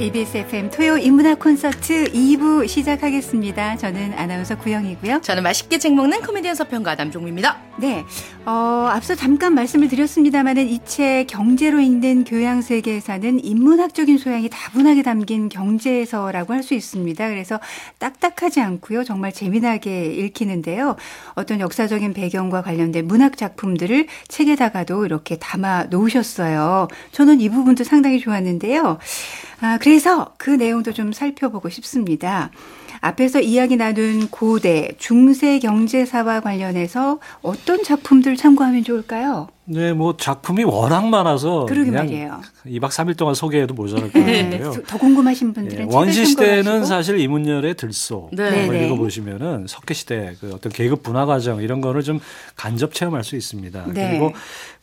KBS FM 토요 인문학 콘서트 2부 시작하겠습니다. 저는 아나운서 구영이고요. 저는 맛있게 책 먹는 코미디언 서평가 남종미입니다. 네, 앞서 잠깐 말씀을 드렸습니다마는 이 책 경제로 읽는 교양 세계에서는 인문학적인 소양이 다분하게 담긴 경제서라고 할 수 있습니다. 그래서 딱딱하지 않고요. 정말 재미나게 읽히는데요. 어떤 역사적인 배경과 관련된 문학 작품들을 책에다가도 이렇게 담아 놓으셨어요. 저는 이 부분도 상당히 좋았는데요. 그래서 그 내용도 좀 살펴보고 싶습니다. 앞에서 이야기 나눈 고대, 중세 경제사와 관련해서 어떤 작품들 참고하면 좋을까요? 네, 뭐 작품이 워낙 많아서 그러게 그냥 말이에요. 2박 3일 동안 소개해도 모자랄 것 같은데요. 더 궁금하신 분들은 네, 원시시대는 사실 이문열의 들소 네. 걸 읽어보시면은 석기시대 그 어떤 계급 분화 과정 이런 거를 좀 간접 체험할 수 있습니다. 네. 그리고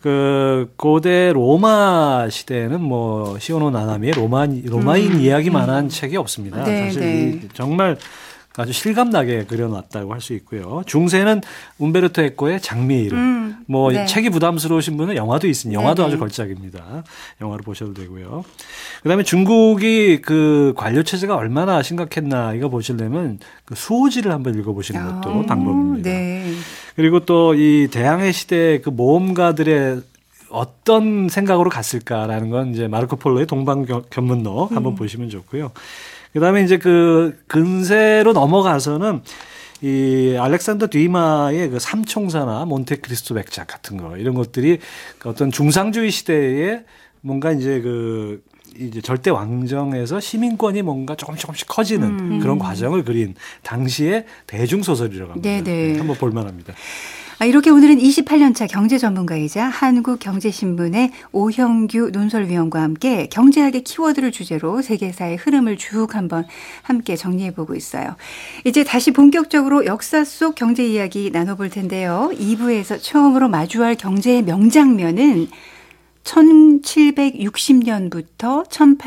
그 고대 로마 시대에는 뭐 시오노 나나미의 로마인 이야기만한 책이 없습니다. 네, 사실 네. 정말 아주 실감나게 그려놨다고 할 수 있고요. 중세는 움베르토 에코의 장미의 이름. 뭐 네. 책이 부담스러우신 분은 영화도 있으니 영화도 네네. 아주 걸작입니다. 영화를 보셔도 되고요. 그다음에 중국이 그 관료 체제가 얼마나 심각했나 이거 보시려면 그 수호지를 한번 읽어보시는 것도 방법입니다. 네. 그리고 또 이 대항해 시대 그 모험가들의 어떤 생각으로 갔을까라는 건 이제 마르코 폴로의 동방견문록 한번 보시면 좋고요. 그다음에 이제 그 근세로 넘어가서는 이 알렉산더 뒤마의 그 삼총사나 몬테크리스토 백작 같은 거 이런 것들이 어떤 중상주의 시대에 뭔가 이제 그 이제 절대 왕정에서 시민권이 뭔가 조금씩 커지는 그런 과정을 그린 당시의 대중 소설이라고 합니다. 네네. 한번 볼만합니다. 이렇게 오늘은 28년차 경제 전문가이자 한국경제신문의 오형규 논설위원과 함께 경제학의 키워드를 주제로 세계사의 흐름을 쭉 한번 함께 정리해보고 있어요. 이제 다시 본격적으로 역사 속 경제 이야기 나눠볼 텐데요. 2부에서 처음으로 마주할 경제의 명장면은 1760년부터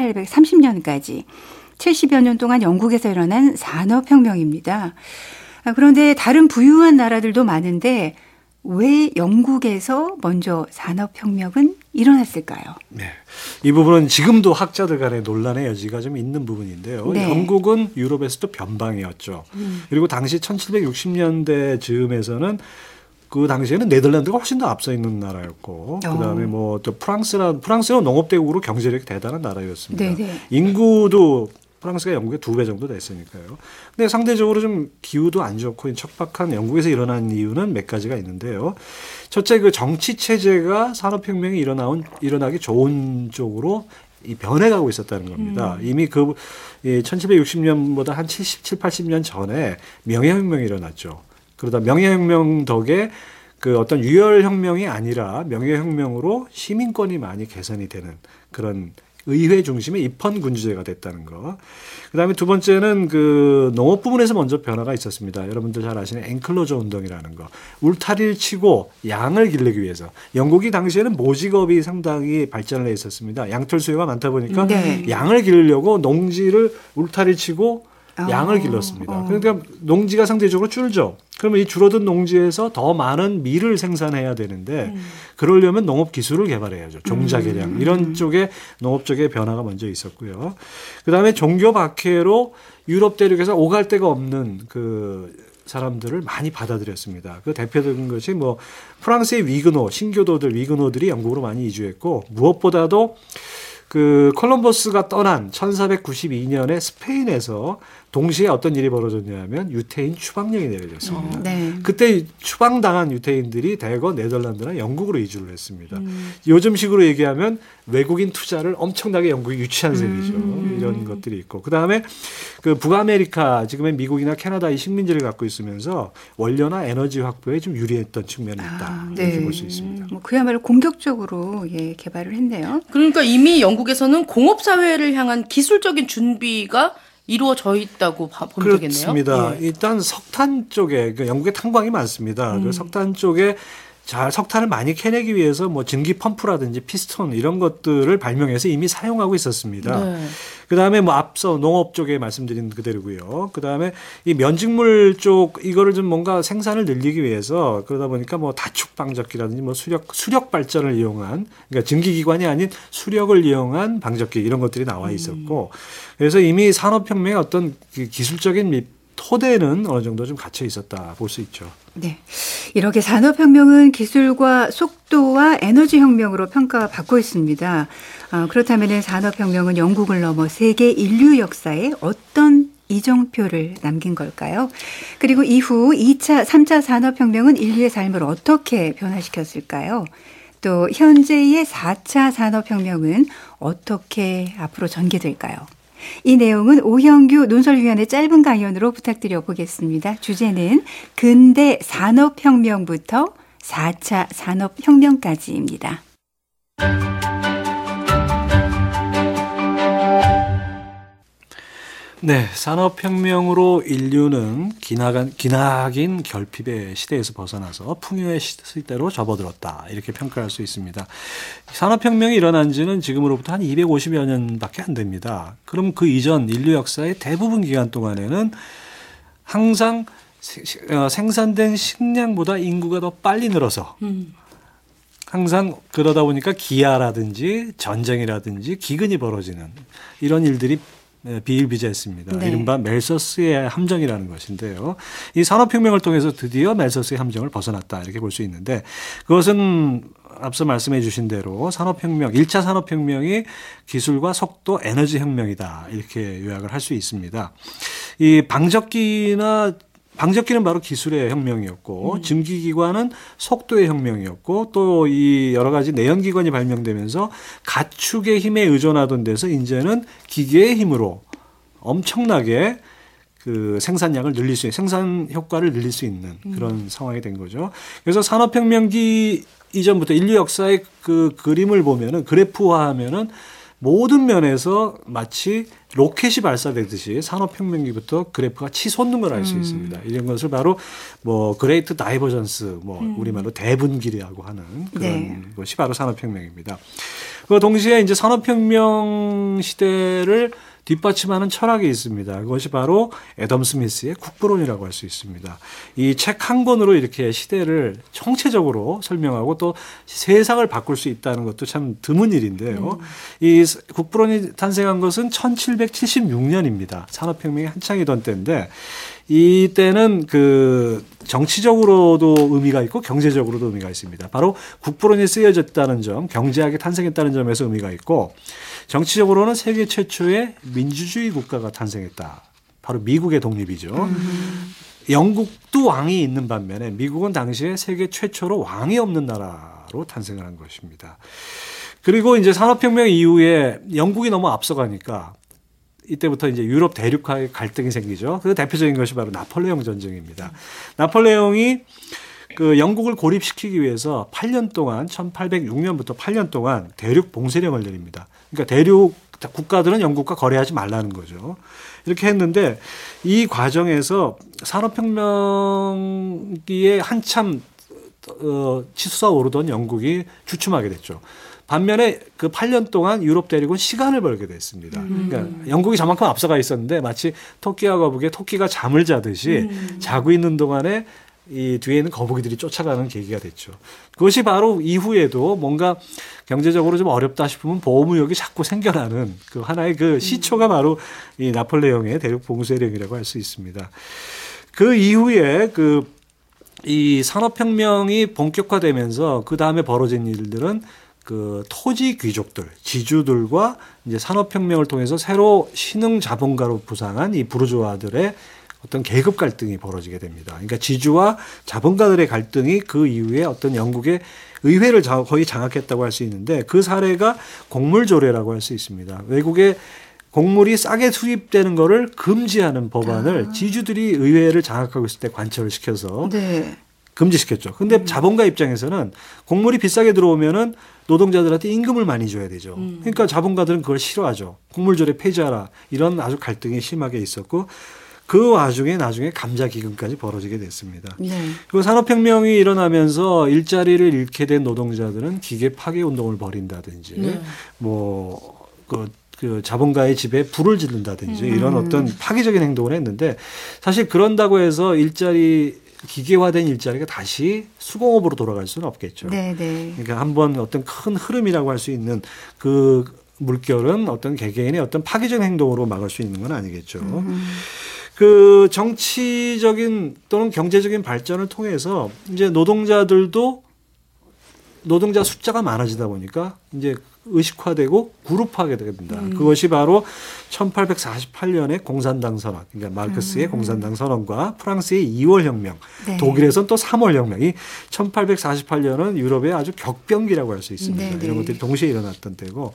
1830년까지 70여 년 동안 영국에서 일어난 산업혁명입니다. 그런데 다른 부유한 나라들도 많은데 왜 영국에서 먼저 산업혁명은 일어났을까요? 네, 이 부분은 지금도 학자들 간의 논란의 여지가 좀 있는 부분인데요. 네. 영국은 유럽에서도 변방이었죠. 그리고 당시 1760년대 즈음에서는 그 당시에는 네덜란드가 훨씬 더 앞서 있는 나라였고 그다음에 뭐 또 프랑스는 농업대국으로 경제력이 대단한 나라였습니다. 네네. 인구도 프랑스가 영국의 2배 정도 됐으니까요. 근데 상대적으로 좀 기후도 안 좋고 척박한 영국에서 일어난 이유는 몇 가지가 있는데요. 첫째, 그 정치 체제가 산업혁명이 일어나기 좋은 쪽으로 이 변해가고 있었다는 겁니다. 이미 그 1760년보다 한 77, 80년 전에 명예혁명이 일어났죠. 그러다 명예혁명 덕에 그 어떤 유혈혁명이 아니라 명예혁명으로 시민권이 많이 개선이 되는 그런 의회 중심의 입헌군주제가 됐다는 거. 그다음에 두 번째는 그 농업 부분에서 먼저 변화가 있었습니다. 여러분들 잘 아시는 앵클로저 운동이라는 거. 울타리를 치고 양을 기르기 위해서. 영국이 당시에는 모직업이 상당히 발전을 해 있었습니다. 양털 수요가 많다 보니까 네. 양을 기르려고 농지를 울타리를 치고 양을 길렀습니다. 그러니까 농지가 상대적으로 줄죠. 그러면 이 줄어든 농지에서 더 많은 밀을 생산해야 되는데 그러려면 농업 기술을 개발해야죠. 종자 개량 이런 쪽에 농업 쪽에 변화가 먼저 있었고요. 그다음에 종교 박해로 유럽 대륙에서 오갈 데가 없는 그 사람들을 많이 받아들였습니다. 그 대표적인 것이 뭐 프랑스의 신교도들 위그노들이 영국으로 많이 이주했고 무엇보다도 그 콜럼버스가 떠난 1492년에 스페인에서 동시에 어떤 일이 벌어졌냐면 유태인 추방령이 내려졌습니다. 네. 그때 추방당한 유태인들이 대거 네덜란드나 영국으로 이주를 했습니다. 요즘식으로 얘기하면 외국인 투자를 엄청나게 영국이 유치한 셈이죠. 이런 것들이 있고. 그다음에 그 북아메리카 지금의 미국이나 캐나다 이 식민지를 갖고 있으면서 원료나 에너지 확보에 좀 유리했던 측면이 있다. 이렇게 볼 수 있습니다. 뭐 그야말로 공격적으로 개발을 했네요. 그러니까 이미 영국에서는 공업사회를 향한 기술적인 준비가 이루어져 있다고 보면 되겠네요. 그렇습니다. 예. 일단 석탄 쪽에 영국에 탄광이 많습니다. 그 석탄 쪽에 석탄을 많이 캐내기 위해서 뭐 증기 펌프라든지 피스톤 이런 것들을 발명해서 이미 사용하고 있었습니다. 네. 그다음에 뭐 앞서 농업 쪽에 말씀드린 그대로고요. 그다음에 이 면직물 쪽 이거를 좀 뭔가 생산을 늘리기 위해서 그러다 보니까 뭐 다축 방적기라든지 뭐 수력 발전을 이용한 그러니까 증기기관이 아닌 수력을 이용한 방적기 이런 것들이 나와 있었고 그래서 이미 산업혁명의 어떤 기술적인 토대는 어느 정도 좀 갖춰 있었다 볼 수 있죠. 네. 이렇게 산업혁명은 기술과 속도와 에너지혁명으로 평가받고 있습니다. 그렇다면 산업혁명은 영국을 넘어 세계 인류 역사에 어떤 이정표를 남긴 걸까요? 그리고 이후 2차, 3차 산업혁명은 인류의 삶을 어떻게 변화시켰을까요? 또 현재의 4차 산업혁명은 어떻게 앞으로 전개될까요? 이 내용은 오형규 논설위원의 짧은 강연으로 부탁드려 보겠습니다. 주제는 근대 산업혁명부터 4차 산업혁명까지입니다. 네, 산업혁명으로 인류는 기나긴 결핍의 시대에서 벗어나서 풍요의 시대로 접어들었다. 이렇게 평가할 수 있습니다. 산업혁명이 일어난 지는 지금으로부터 한 250여 년밖에 안 됩니다. 그럼 그 이전 인류 역사의 대부분 기간 동안에는 항상 생산된 식량보다 인구가 더 빨리 늘어서 항상 그러다 보니까 기아라든지 전쟁이라든지 기근이 벌어지는 이런 일들이 비일비재했습니다. 네. 이른바 멜서스의 함정이라는 것인데요. 이 산업혁명을 통해서 드디어 멜서스의 함정을 벗어났다 이렇게 볼 수 있는데 그것은 앞서 말씀해 주신 대로 산업혁명, 1차 산업혁명이 기술과 속도, 에너지혁명이다 이렇게 요약을 할 수 있습니다. 이 방적기는 바로 기술의 혁명이었고 증기기관은 속도의 혁명이었고 또 이 여러 가지 내연기관이 발명되면서 가축의 힘에 의존하던 데서 이제는 기계의 힘으로 엄청나게 그 생산량을 늘릴 수 있는 생산 효과를 늘릴 수 있는 그런 상황이 된 거죠. 그래서 산업혁명기 이전부터 인류 역사의 그 그림을 보면은 그래프화하면은 모든 면에서 마치 로켓이 발사되듯이 산업혁명기부터 그래프가 치솟는 걸 알 수 있습니다. 이런 것을 바로 뭐 그레이트 다이버전스, 뭐 우리말로 대분기라고 하는 그런 것이 바로 산업혁명입니다. 그 동시에 이제 산업혁명 시대를 뒷받침하는 철학이 있습니다. 그것이 바로 애덤 스미스의 국부론이라고 할 수 있습니다. 이 책 한 권으로 이렇게 시대를 총체적으로 설명하고 또 세상을 바꿀 수 있다는 것도 참 드문 일인데요. 이 국부론이 탄생한 것은 1776년입니다. 산업혁명이 한창이던 때인데 이때는 그 정치적으로도 의미가 있고 경제적으로도 의미가 있습니다. 바로 국부론이 쓰여졌다는 점, 경제학이 탄생했다는 점에서 의미가 있고 정치적으로는 세계 최초의 민주주의 국가가 탄생했다. 바로 미국의 독립이죠. 영국도 왕이 있는 반면에 미국은 당시에 세계 최초로 왕이 없는 나라로 탄생을 한 것입니다. 그리고 이제 산업혁명 이후에 영국이 너무 앞서가니까 이때부터 이제 유럽 대륙화의 갈등이 생기죠. 그 대표적인 것이 바로 나폴레옹 전쟁입니다. 나폴레옹이 그 영국을 고립시키기 위해서 8년 동안 1806년부터 8년 동안 대륙 봉쇄령을 내립니다. 그러니까 대륙 국가들은 영국과 거래하지 말라는 거죠. 이렇게 했는데 이 과정에서 산업혁명기에 한참 치솟아 오르던 영국이 주춤하게 됐죠. 반면에 그 8년 동안 유럽 대륙은 시간을 벌게 됐습니다. 그러니까 영국이 저만큼 앞서가 있었는데 마치 토끼와 거북이 토끼가 잠을 자듯이 자고 있는 동안에 이 뒤에 있는 거북이들이 쫓아가는 계기가 됐죠. 그것이 바로 이후에도 뭔가 경제적으로 좀 어렵다 싶으면 보호무역이 자꾸 생겨나는 그 하나의 그 시초가 바로 이 나폴레옹의 대륙 봉쇄령이라고 할 수 있습니다. 그 이후에 이 산업혁명이 본격화되면서 그 다음에 벌어진 일들은 그 토지 귀족들, 지주들과 이제 산업혁명을 통해서 새로 신흥 자본가로 부상한 이 부르주아들의 어떤 계급 갈등이 벌어지게 됩니다. 그러니까 지주와 자본가들의 갈등이 그 이후에 어떤 영국의 의회를 거의 장악했다고 할 수 있는데 그 사례가 곡물조례라고 할 수 있습니다. 외국에 곡물이 싸게 수입되는 거를 금지하는 법안을 지주들이 의회를 장악하고 있을 때 관철을 시켜서 금지시켰죠. 근데 자본가 입장에서는 곡물이 비싸게 들어오면은 노동자들한테 임금을 많이 줘야 되죠. 그러니까 자본가들은 그걸 싫어하죠. 곡물조례 폐지하라. 이런 아주 갈등이 심하게 있었고 그 와중에 나중에 감자기근까지 벌어지게 됐습니다. 네. 그 산업혁명이 일어나면서 일자리를 잃게 된 노동자들은 기계 파괴 운동을 벌인다든지 그 자본가의 집에 불을 지른다든지 이런 어떤 파괴적인 행동을 했는데 사실 그런다고 해서 기계화된 일자리가 다시 수공업으로 돌아갈 수는 없겠죠. 네, 네. 그러니까 한번 어떤 큰 흐름이라고 할 수 있는 그 물결은 어떤 개개인의 어떤 파괴적인 행동으로 막을 수 있는 건 아니겠죠. 그 정치적인 또는 경제적인 발전을 통해서 이제 노동자 숫자가 많아지다 보니까 이제 의식화되고 그룹화하게 됩니다. 그것이 바로 1848년의 공산당 선언, 그러니까 마르크스의 공산당 선언과 프랑스의 2월 혁명, 네. 독일에서는 또 3월 혁명이 1848년은 유럽의 아주 격변기라고 할 수 있습니다. 네, 네. 이런 것들이 동시에 일어났던 때고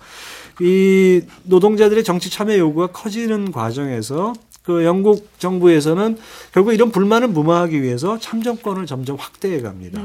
이 노동자들의 정치 참여 요구가 커지는 과정에서 그 영국 정부에서는 결국 이런 불만을 무마하기 위해서 참정권을 점점 확대해 갑니다.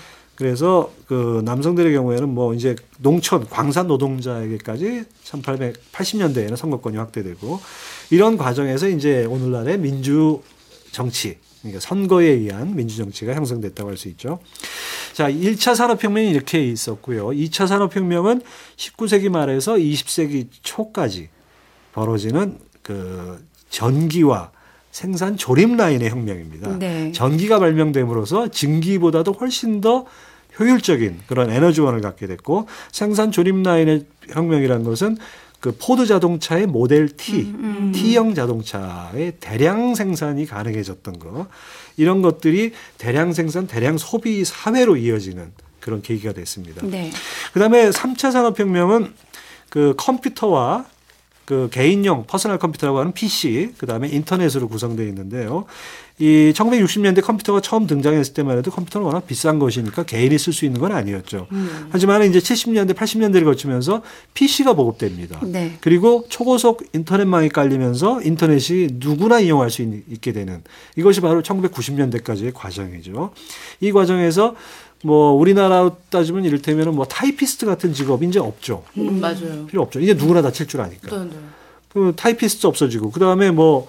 그래서 그 남성들의 경우에는 뭐 이제 농촌 광산 노동자에게까지 1880년대에는 선거권이 확대되고 이런 과정에서 이제 오늘날의 민주 정치, 그러니까 선거에 의한 민주 정치가 형성됐다고 할 수 있죠. 자, 1차 산업혁명이 이렇게 있었고요. 2차 산업혁명은 19세기 말에서 20세기 초까지 벌어지는 그 전기와 생산 조립 라인의 혁명입니다. 네. 전기가 발명됨으로써 증기보다도 훨씬 더 효율적인 그런 에너지원을 갖게 됐고 생산 조립 라인의 혁명이라는 것은 그 포드 자동차의 모델 T, T형 자동차의 대량 생산이 가능해졌던 거 이런 것들이 대량 생산, 대량 소비 사회로 이어지는 그런 계기가 됐습니다. 네. 그다음에 3차 산업혁명은 그 컴퓨터와 그 개인용 퍼스널 컴퓨터라고 하는 PC, 그다음에 인터넷으로 구성되어 있는데요. 이 1960년대 컴퓨터가 처음 등장했을 때만 해도 컴퓨터는 워낙 비싼 것이니까 개인이 쓸 수 있는 건 아니었죠. 하지만 이제 70년대, 80년대를 거치면서 PC가 보급됩니다. 네. 그리고 초고속 인터넷망이 깔리면서 인터넷이 누구나 이용할 수 있게 되는 이것이 바로 1990년대까지의 과정이죠. 이 과정에서 뭐 우리나라로 따지면 이를테면 뭐 타이피스트 같은 직업이 이제 없죠. 맞아요. 필요 없죠. 이제 누구나 다 칠 줄 아니까. 네, 네. 그 타이피스트 없어지고 그 다음에 뭐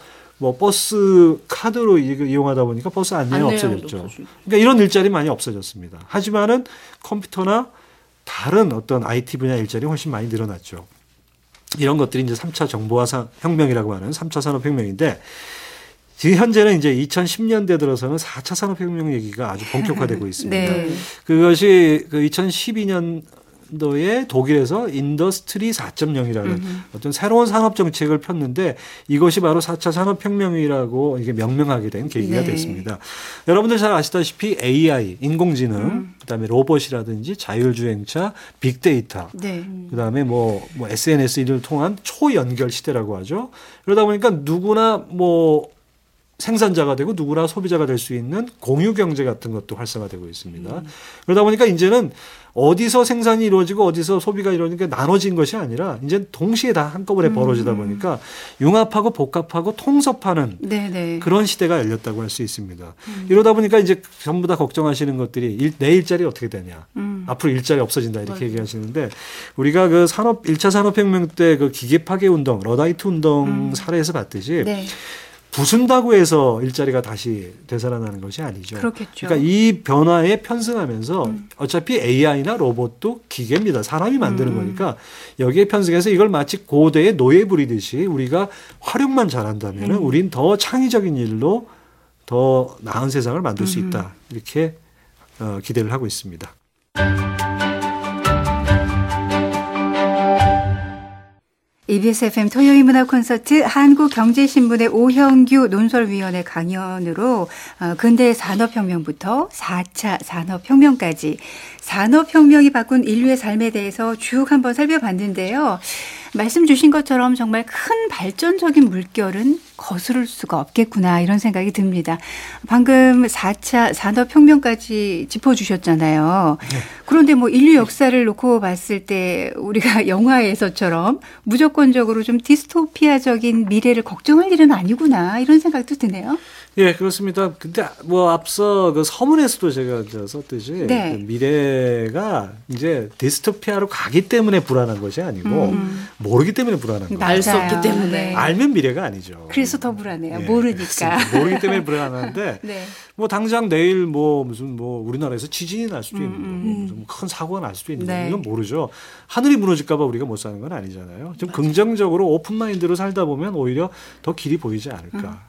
버스 카드로 이용하다 보니까 버스 안내가 없어졌죠. 그러니까 이런 일자리 많이 없어졌습니다. 하지만은 컴퓨터나 다른 어떤 IT 분야 일자리 훨씬 많이 늘어났죠. 이런 것들이 이제 3차 정보화 혁명이라고 하는 3차 산업혁명인데 지금 현재는 이제 2010년대 들어서는 4차 산업혁명 얘기가 아주 본격화되고 있습니다. 네. 그것이 그 2012년도에 독일에서 인더스트리 4.0이라는 어떤 새로운 산업 정책을 폈는데 이것이 바로 4차 산업혁명이라고 이게 명명하게 된 계기가 네. 됐습니다. 여러분들 잘 아시다시피 AI, 인공지능, 그다음에 로봇이라든지 자율주행차, 빅데이터, 네. 그다음에 뭐 SNS를 통한 초연결 시대라고 하죠. 그러다 보니까 누구나 뭐 생산자가 되고 누구나 소비자가 될 수 있는 공유 경제 같은 것도 활성화되고 있습니다. 그러다 보니까 이제는 어디서 생산이 이루어지고 어디서 소비가 이루어지니까 나눠진 것이 아니라 이제 동시에 다 한꺼번에 벌어지다 보니까 융합하고 복합하고 통섭하는 네. 그런 시대가 열렸다고 할 수 있습니다. 이러다 보니까 이제 전부 다 걱정하시는 것들이 내 일자리 어떻게 되냐. 앞으로 일자리 없어진다 이렇게 얘기하시는데 우리가 그 1차 산업혁명 때 그 기계 파괴 운동, 러다이트 운동 사례에서 봤듯이 네. 부순다고 해서 일자리가 다시 되살아나는 것이 아니죠. 그렇겠죠. 그러니까 이 변화에 편승하면서 어차피 AI나 로봇도 기계입니다. 사람이 만드는 거니까 여기에 편승해서 이걸 마치 고대의 노예 부리듯이 우리가 활용만 잘한다면 우린 더 창의적인 일로 더 나은 세상을 만들 수 있다. 이렇게 기대를 하고 있습니다. EBS FM 토요일 문화 콘서트 한국경제신문의 오형규 논설위원의 강연으로 근대 산업혁명부터 4차 산업혁명까지 산업혁명이 바꾼 인류의 삶에 대해서 쭉 한번 살펴봤는데요. 말씀 주신 것처럼 정말 큰 발전적인 물결은 거스를 수가 없겠구나 이런 생각이 듭니다. 방금 4차 산업혁명까지 짚어주셨잖아요. 네. 그런데 뭐 인류 역사를 놓고 봤을 때 우리가 영화에서처럼 무조건적으로 좀 디스토피아적인 미래를 걱정할 일은 아니구나 이런 생각도 드네요. 예, 그렇습니다. 근데 뭐 앞서 그 서문에서도 제가 썼듯이 네. 그 미래가 이제 디스토피아로 가기 때문에 불안한 것이 아니고 모르기 때문에 불안한 거예요. 알 수 없기 맞아요. 때문에. 네. 알면 미래가 아니죠. 그래서 더 불안해요. 예, 모르니까. 모르기 때문에 불안한데 네. 뭐 당장 내일 뭐 무슨 뭐 우리나라에서 지진이 날 수도 있는 거고 무슨 큰 사고가 날 수도 있는 네. 거고 이건 모르죠. 하늘이 무너질까 봐 우리가 못 사는 건 아니잖아요. 좀 긍정적으로 오픈 마인드로 살다 보면 오히려 더 길이 보이지 않을까.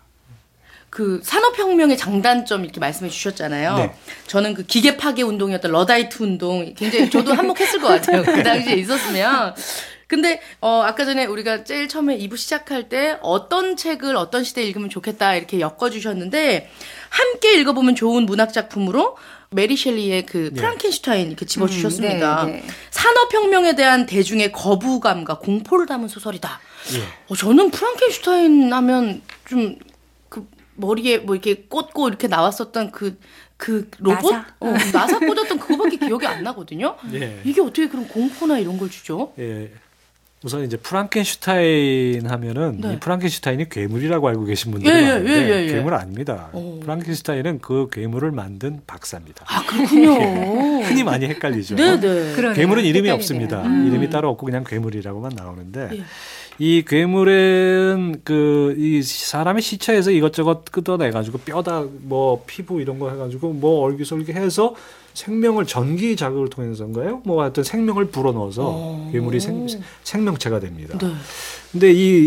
그 산업혁명의 장단점 이렇게 말씀해 주셨잖아요. 네. 저는 그 기계 파괴 운동이었던 러다이트 운동 굉장히 저도 한몫했을 것 같아요. 그 당시에 있었으면. 근데 아까 전에 우리가 제일 처음에 2부 시작할 때 어떤 책을 어떤 시대에 읽으면 좋겠다 이렇게 엮어주셨는데 함께 읽어보면 좋은 문학 작품으로 메리 셸리의 그 프랑켄슈타인 이렇게 집어주셨습니다. 네. 산업혁명에 대한 대중의 거부감과 공포를 담은 소설이다. 예. 저는 프랑켄슈타인 하면 좀 그 머리에 뭐 이렇게 꽂고 이렇게 나왔었던 그 로봇? 나사? 나사 꽂았던 그거밖에 기억이 안 나거든요. 예. 이게 어떻게 그런 공포나 이런 걸 주죠? 예. 우선 이제 프랑켄슈타인 하면은 네. 이 프랑켄슈타인이 괴물이라고 알고 계신 분들이 예, 예, 많은데 예, 예, 예. 괴물 아닙니다. 오. 프랑켄슈타인은 그 괴물을 만든 박사입니다. 아, 그렇군요. 흔히 많이 헷갈리죠. 네네. 그러네요. 괴물은 이름이 헷갈리네요. 없습니다. 이름이 따로 없고 그냥 괴물이라고만 나오는데 예. 이 괴물은 이 사람의 시체에서 이것저것 뜯어내가지고 뼈다 뭐 피부 이런 거 해가지고 뭐 얼기설기해서 생명을 전기 자극을 통해서인가요? 뭐 하여튼 생명을 불어넣어서 괴물이 생명체가 됩니다. 네. 근데 이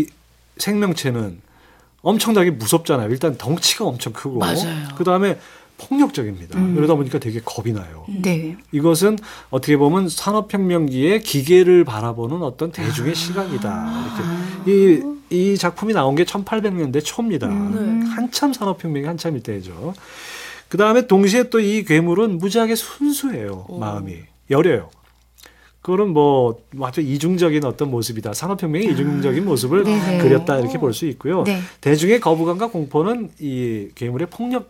생명체는 엄청나게 무섭잖아요. 일단 덩치가 엄청 크고 맞아요. 그 다음에 폭력적입니다. 그러다 보니까 되게 겁이 나요. 네. 이것은 어떻게 보면 산업혁명기의 기계를 바라보는 어떤 대중의 시각이다. 이렇게 이 작품이 나온 게 1800년대 초입니다. 한참 산업혁명이 한참일 때죠. 그 다음에 동시에 또 이 괴물은 무지하게 순수해요. 마음이 여려요. 그거는 뭐 아주 이중적인 어떤 모습이다. 산업혁명의 이중적인 모습을 네네. 그렸다 이렇게 볼 수 있고요. 네. 대중의 거부감과 공포는 이 괴물의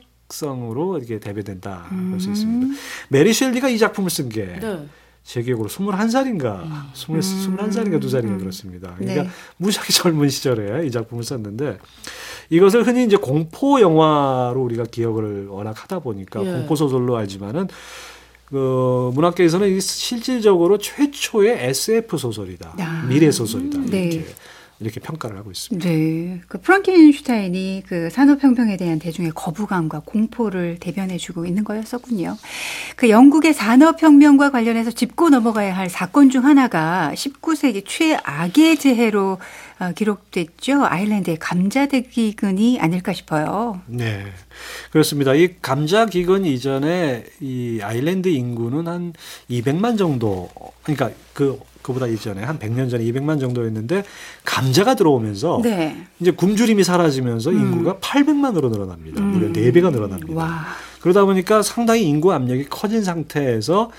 폭력성으로 이렇게 대변된다 볼 수 있습니다. 메리 셸리가 이 작품을 쓴 게 제 네. 기억으로 21살인가 21살인가 2살인가 그렇습니다. 그러니까 네. 무지하게 젊은 시절에 이 작품을 썼는데 이것을 흔히 이제 공포 영화로 우리가 기억을 워낙 하다 보니까 예. 공포 소설로 알지만은 그 문학계에서는 이 실질적으로 최초의 SF 소설이다, 미래 소설이다 네. 이렇게 평가를 하고 있습니다. 네. 그 프랑켄슈타인이 그 산업혁명에 대한 대중의 거부감과 공포를 대변해주고 있는 거였었군요. 그 영국의 산업혁명과 관련해서 짚고 넘어가야 할 사건 중 하나가 19세기 최악의 재해로 기록됐죠. 아일랜드의 감자대기근이 아닐까 싶어요. 네, 그렇습니다. 이 감자기근 이전에 이 아일랜드 인구는 한 200만 정도, 그러니까 그보다 이전에 한 100년 전에 200만 정도였는데 감자가 들어오면서 네. 이제 굶주림이 사라지면서 인구가 800만으로 늘어납니다. 무려 4배가 늘어납니다. 와. 그러다 보니까 상당히 인구 압력이 커진 상태에서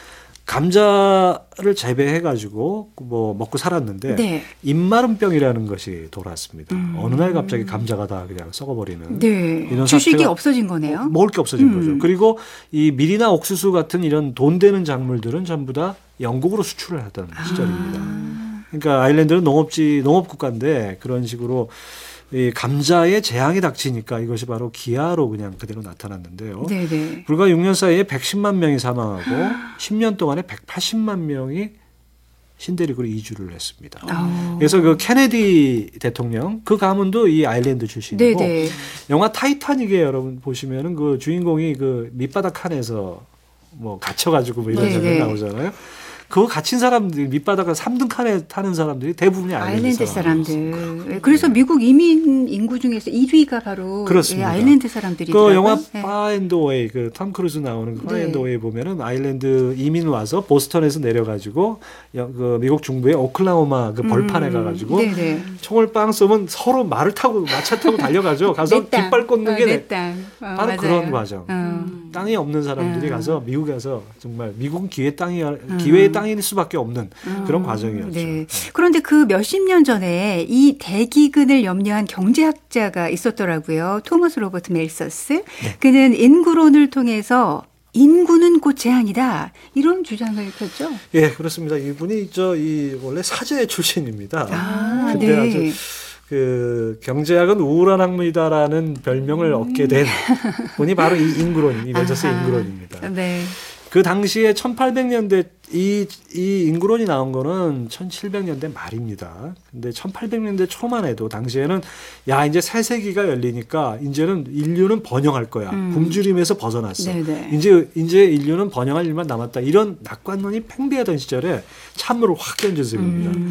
감자를 재배해가지고 뭐 먹고 살았는데 네. 입마름병이라는 것이 돌아왔습니다. 어느 날 갑자기 감자가 다 그냥 썩어버리는 네. 이런 주식이 사태가 없어진 거네요. 먹을 게 없어진 거죠. 그리고 이 밀이나 옥수수 같은 이런 돈 되는 작물들은 전부 다 영국으로 수출을 하던 시절입니다. 그러니까 아일랜드는 농업 국가인데 그런 식으로 이 감자에 재앙이 닥치니까 이것이 바로 기아로 그냥 그대로 나타났는데요. 네네. 불과 6년 사이에 110만 명이 사망하고 10년 동안에 180만 명이 신대륙으로 이주를 했습니다. 그래서 그 케네디 대통령 그 가문도 이 아일랜드 출신이고 네네. 영화 타이타닉에 여러분 보시면은 그 주인공이 그 밑바닥 칸에서 뭐 갇혀가지고 뭐 이런 네네. 장면 나오잖아요. 그거 갇힌 사람들 밑바닥 3등 칸에 타는 사람들이 대부분이 아일랜드 사람. 사람들. 그래서 미국 이민 인구 중에서 1위가 바로 그렇습니다. 아일랜드 사람들이더라고요. 그 영화 네. 파 앤드 웨이 그 톰 크루즈 나오는 그 파 네. 앤드 웨이 보면은 아일랜드 이민 와서 보스턴에서 내려가지고 그 미국 중부의 오클라호마 그 벌판에 가가지고 네네. 총을 빵 쏘면 서로 말을 타고 마차 타고 달려가죠. 가서 내 땅. 깃발 꽂는 게 내 땅. 바로 맞아요. 그런 과정. 땅이 없는 사람들이 가서 미국에 가서 정말 미국은 기회의 땅일 수밖에 없는 그런 과정이었죠. 네. 그런데 그 몇십 년 전에 이 대기근을 염려한 경제학자가 있었더라고요. 토머스 로버트 멜서스. 네. 그는 인구론을 통해서 인구는 곧 재앙이다. 이런 주장을 폈죠. 예, 그렇습니다. 이분이 원래 사제 출신입니다. 근데 네. 아주 그 경제학은 우울한 학문이다라는 별명을 얻게 된 분이 바로 이 멜서스 인구론입니다. 네. 그 당시에 1800년대 이 인구론이 나온 거는 1700년대 말입니다. 근데 1800년대 초만 해도 당시에는 야 이제 새 세기가 열리니까 이제는 인류는 번영할 거야. 굶주림에서 벗어났어. 네네. 이제 인류는 번영할 일만 남았다. 이런 낙관론이 팽배하던 시절에 찬물을 확 던진 셈입니다.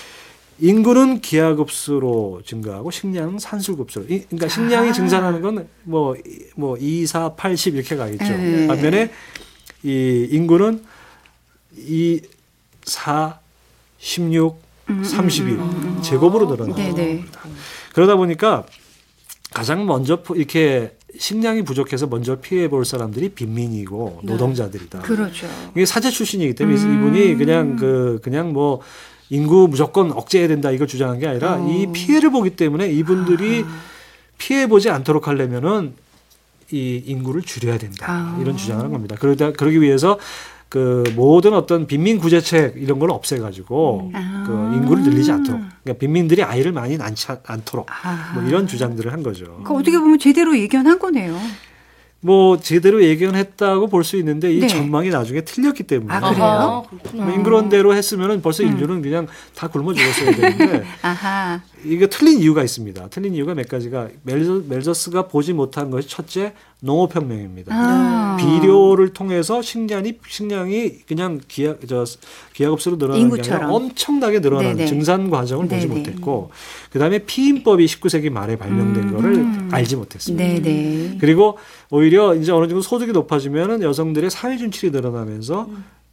인구는 기하급수로 증가하고 식량은 산술급수로. 그러니까 식량이 증산하는 건 뭐 2, 4, 8, 10 이렇게 가겠죠. 반면에 이 인구는 2, 4, 16, 32 제곱으로 늘어나는 겁니다. 그러다 보니까 가장 먼저 이렇게 식량이 부족해서 먼저 피해 볼 사람들이 빈민이고 노동자들이다. 그렇죠. 이게 사제 출신이기 때문에 이분이 그냥 뭐 인구 무조건 억제해야 된다 이걸 주장한 게 아니라 이 피해를 보기 때문에 이분들이 피해 보지 않도록 하려면은 이 인구를 줄여야 된다 이런 주장을 한 겁니다. 그러기 위해서 그 모든 어떤 빈민 구제책 이런 걸 없애가지고 그 인구를 늘리지 않도록, 그러니까 빈민들이 아이를 많이 낳지 않도록 뭐 이런 주장들을 한 거죠. 그러니까 어떻게 보면 제대로 예견한 거네요. 뭐 제대로 예견했다고 볼 수 있는데 이 네. 전망이 나중에 틀렸기 때문에. 그래요? 인구론대로 했으면 벌써 인류는 그냥 다 굶어 죽었어야 되는데 이게 틀린 이유가 있습니다. 틀린 이유가 몇 가지가 멜저스가 보지 못한 것이 첫째 농업혁명입니다. 비료를 통해서 식량이 그냥 기하급수로 늘어나는 게 아니라 엄청나게 늘어나는 네네. 증산 과정을 보지 못했고 그다음에 피임법이 19세기 말에 발명된 거를 알지 못했습니다. 네네. 그리고 오히려 이제 어느 정도 소득이 높아지면 여성들의 사회 준출이 늘어나면서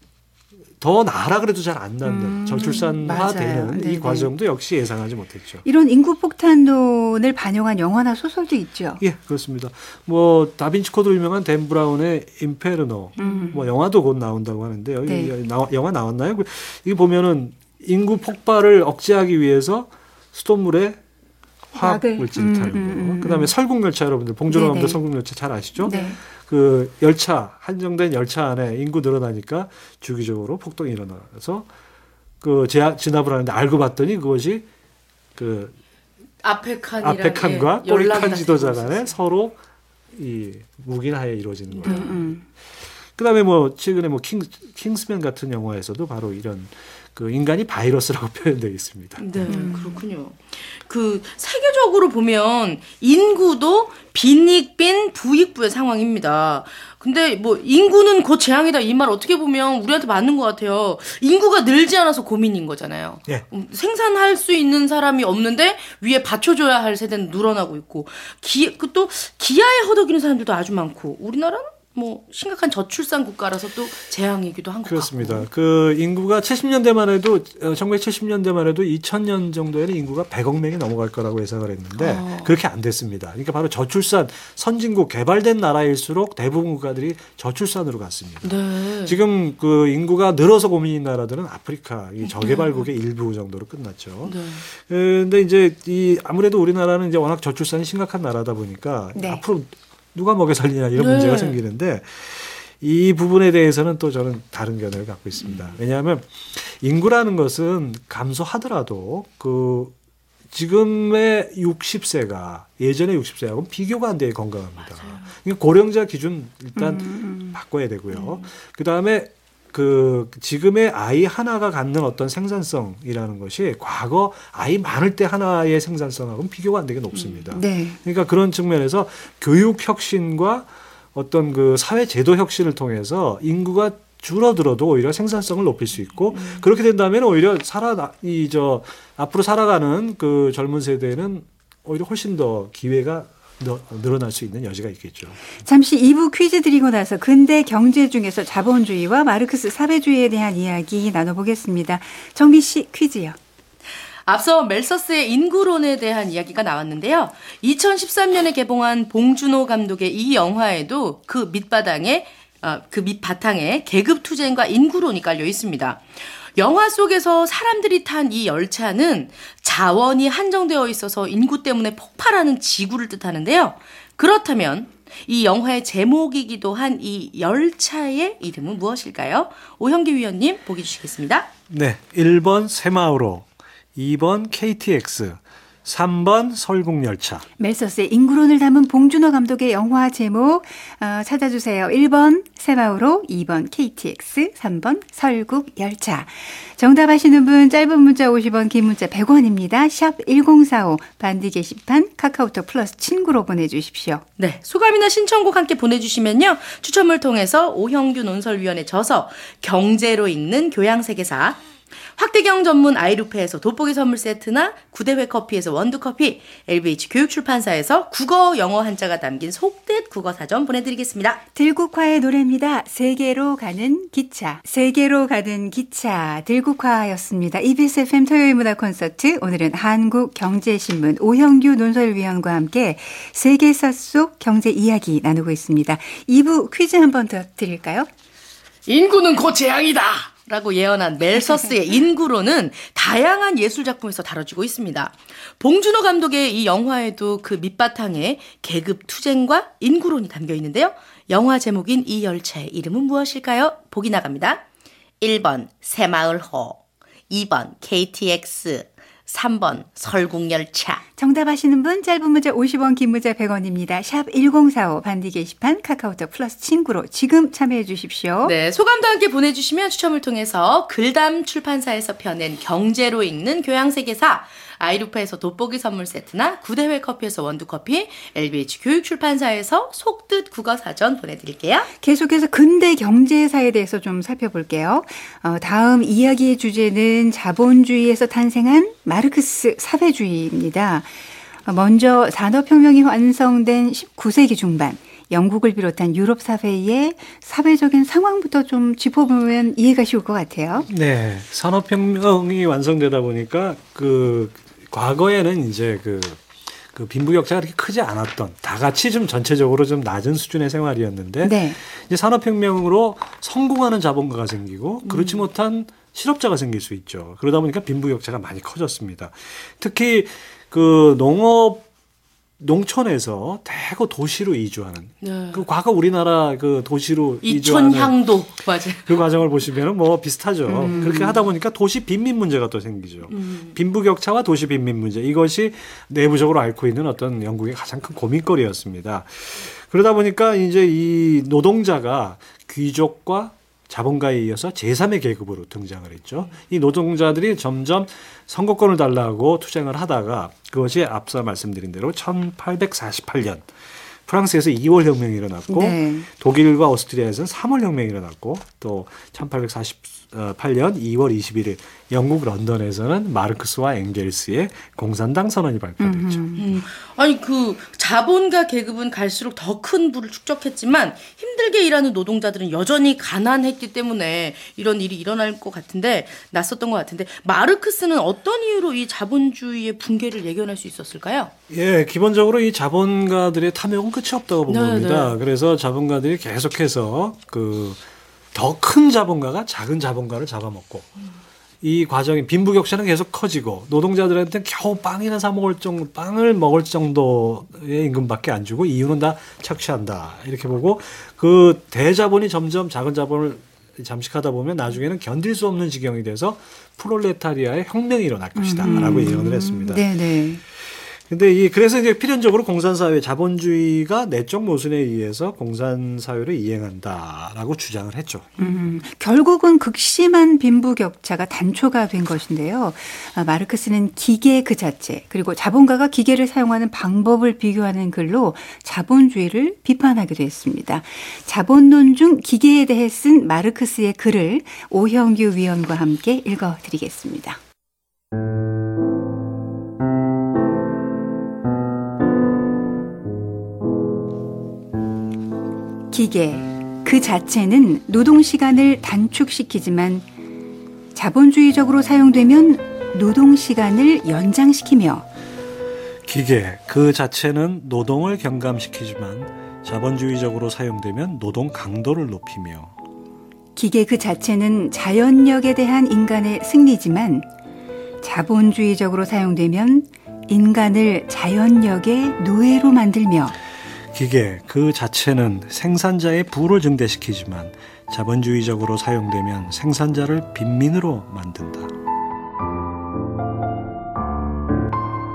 더 나아라 그래도 잘 안 낳는 저출산화되는 이 과정도 역시 예상하지 못했죠. 이런 인구 폭탄론을 반영한 영화나 소설도 있죠. 예, 그렇습니다. 뭐 다빈치 코드로 유명한 댄 브라운의 인페르노, 뭐 영화도 곧 나온다고 하는데 여기 네. 영화 나왔나요? 이게 보면은 인구 폭발을 억제하기 위해서 수돗물에 화학 물질을 타는 거. 그다음에 설국열차 여러분들 봉준호 감독 설국열차 잘 아시죠? 네. 그 열차 한정된 열차 안에 인구 늘어나니까 주기적으로 폭동이 일어나서 그 진압을 하는데 알고 봤더니 그것이 그 앞에 칸과 꼬리 칸 지도자 간에 서로 이 묵인하에 이루어지는 거예요. 그다음에 뭐 최근에 뭐 킹스맨 같은 영화에서도 바로 이런 그 인간이 바이러스라고 표현되어 있습니다. 네, 그렇군요. 그 세계적으로 보면 인구도 빈익빈 부익부의 상황입니다. 근데 뭐 인구는 곧 재앙이다 이 말 어떻게 보면 우리한테 맞는 것 같아요. 인구가 늘지 않아서 고민인 거잖아요. 예. 생산할 수 있는 사람이 없는데 위에 받쳐줘야 할 세대는 늘어나고 있고 또 기아에 허덕이는 사람들도 아주 많고 우리나라는 뭐 심각한 저출산 국가라서 또 재앙이기도 한 것 같고. 그렇습니다. 그 인구가 70년대만 해도 1970년대만 해도 2000년 정도에는 인구가 100억 명이 넘어갈 거라고 예상을 했는데 그렇게 안 됐습니다. 그러니까 바로 저출산 선진국 개발된 나라일수록 대부분 국가들이 저출산으로 갔습니다. 네. 지금 그 인구가 늘어서 고민인 나라들은 아프리카 이 저개발국의 일부 정도로 끝났죠. 네. 근데 이제 아무래도 우리나라는 이제 워낙 저출산이 심각한 나라다 보니까 앞으로 누가 먹여 살리냐 이런 문제가 생기는데 이 부분에 대해서는 또 저는 다른 견해를 갖고 있습니다. 왜냐하면 인구라는 것은 감소하더라도 그 지금의 60세가 예전의 60세하고는 비교가 안 돼 건강합니다. 그러니까 고령자 기준 일단 바꿔야 되고요. 그다음에 그 지금의 아이 하나가 갖는 어떤 생산성이라는 것이 과거 아이 많을 때 하나의 생산성하고는 비교가 안 되게 높습니다. 네. 그러니까 그런 측면에서 교육 혁신과 어떤 그 사회 제도 혁신을 통해서 인구가 줄어들어도 오히려 생산성을 높일 수 있고 그렇게 된다면 오히려 앞으로 살아가는 그 젊은 세대는 오히려 훨씬 더 기회가 늘어날 수 있는 여지가 있겠죠. 잠시 2부 퀴즈 드리고 나서 근대 경제 중에서 자본주의와 마르크스 사회주의에 대한 이야기 나눠보겠습니다. 정비 씨 퀴즈요. 앞서 멜서스의 인구론에 대한 이야기가 나왔는데요. 2013년에 개봉한 봉준호 감독의 이 영화에도 그 밑바탕에 계급투쟁과 인구론이 깔려 있습니다. 영화 속에서 사람들이 탄 이 열차는 자원이 한정되어 있어서 인구 때문에 폭발하는 지구를 뜻하는데요. 그렇다면 이 영화의 제목이기도 한 이 열차의 이름은 무엇일까요? 오형기 위원님 보기 주시겠습니다. 네, 1번 새마을호, 2번 KTX, 3번 설국열차. 멜서스의 인구론을 담은 봉준호 감독의 영화 제목 찾아주세요. 1번 새마을호, 2번 KTX, 3번 설국열차. 정답 아시는 분 짧은 문자 50원, 긴 문자 100원입니다. 샵 1045 반디 게시판 카카오톡 플러스 친구로 보내주십시오. 네, 소감이나 신청곡 함께 보내주시면요. 추첨을 통해서 오형규 논설위원의 저서 경제로 읽는 교양세계사, 확대경 전문 아이루페에서 돋보기 선물 세트나 구대회 커피에서 원두커피, LBH 교육출판사에서 국어 영어 한자가 담긴 속뜻 국어사전 보내드리겠습니다. 들국화의 노래입니다. 세계로 가는 기차. 세계로 가는 기차. 들국화였습니다. EBS FM 토요일 문화 콘서트. 오늘은 한국경제신문 오형규 논설위원과 함께 세계사 속 경제 이야기 나누고 있습니다. 2부 퀴즈 한 번 더 드릴까요? 인구는 곧 재앙이다! 라고 예언한 멜서스의 인구론은 다양한 예술작품에서 다뤄지고 있습니다. 봉준호 감독의 이 영화에도 그 밑바탕에 계급 투쟁과 인구론이 담겨 있는데요. 영화 제목인 이 열차의 이름은 무엇일까요? 보기 나갑니다. 1번 새마을호, 2번 KTX, 3번 설국열차. 정답 아시는 분 짧은 문자 50원, 긴 문자 100원입니다. 샵 1045 반디 게시판 카카오톡 플러스 친구로 지금 참여해 주십시오. 네, 소감도 함께 보내주시면 추첨을 통해서 글담 출판사에서 펴낸 경제로 읽는 교양세계사, 아이루페에서 돋보기 선물 세트나 구대회 커피에서 원두커피, LBH 교육출판사에서 속뜻 국어사전 보내드릴게요. 계속해서 근대 경제사에 대해서 좀 살펴볼게요. 다음 이야기의 주제는 자본주의에서 탄생한 마르크스 사회주의입니다. 먼저 산업혁명이 완성된 19세기 중반 영국을 비롯한 유럽 사회의 사회적인 상황부터 좀 짚어보면 이해가 쉬울 것 같아요. 네, 산업혁명이 완성되다 보니까 과거에는 이제 그 빈부격차가 그렇게 크지 않았던 다 같이 좀 전체적으로 좀 낮은 수준의 생활이었는데 네. 이제 산업혁명으로 성공하는 자본가가 생기고 그렇지 못한 실업자가 생길 수 있죠. 그러다 보니까 빈부격차가 많이 커졌습니다. 특히 농촌에서 대거 도시로 이주하는 네. 과거 우리나라 도시로 이주하는 이촌향도 맞아요. 그 과정을 보시면 비슷하죠. 그렇게 하다 보니까 도시 빈민 문제가 또 생기죠. 빈부격차와 도시 빈민 문제, 이것이 내부적으로 앓고 있는 어떤 영국의 가장 큰 고민거리였습니다. 그러다 보니까 이제 이 노동자가 귀족과 자본가에 이어서 제3의 계급으로 등장을 했죠. 이 노동자들이 점점 선거권을 달라고 투쟁을 하다가 그것이 앞서 말씀드린 대로 1848년 프랑스에서 2월 혁명이 일어났고 네. 독일과 오스트리아에서는 3월 혁명이 일어났고 또 1848년 2월 21일 영국 런던에서는 마르크스와 엥겔스의 공산당 선언이 발표됐죠. 아니 자본가 계급은 갈수록 더 큰 부를 축적했지만 힘들게 일하는 노동자들은 여전히 가난했기 때문에 이런 일이 일어날 것 같은데 낯섰던 것 같은데 마르크스는 어떤 이유로 이 자본주의의 붕괴를 예견할 수 있었을까요? 예, 기본적으로 이 자본가들의 탐욕은 끝이 없다고 본 겁니다. 네. 그래서 자본가들이 계속해서 더 큰 자본가가 작은 자본가를 잡아먹고 이 과정이 빈부격차는 계속 커지고 노동자들한테는 겨우 빵을 먹을 정도의 임금밖에 안 주고 이유는 다 착취한다 이렇게 보고 그 대자본이 점점 작은 자본을 잠식하다 보면 나중에는 견딜 수 없는 지경이 돼서 프롤레타리아의 혁명이 일어날 것이다라고 예언을 했습니다. 네네. 근데 그래서 이제 필연적으로 공산사회 자본주의가 내적 모순에 의해서 공산사회를 이행한다라고 주장을 했죠. 결국은 극심한 빈부격차가 단초가 된 것인데요. 마르크스는 기계 그 자체 그리고 자본가가 기계를 사용하는 방법을 비교하는 글로 자본주의를 비판하기도 했습니다. 자본론 중 기계에 대해 쓴 마르크스의 글을 오형규 위원과 함께 읽어드리겠습니다. 기계 그 자체는 노동시간을 단축시키지만 자본주의적으로 사용되면 노동시간을 연장시키며 기계 그 자체는 노동을 경감시키지만 자본주의적으로 사용되면 노동 강도를 높이며 기계 그 자체는 자연력에 대한 인간의 승리지만 자본주의적으로 사용되면 인간을 자연력의 노예로 만들며 기계 그 자체는 생산자의 부를 증대시키지만 자본주의적으로 사용되면 생산자를 빈민으로 만든다.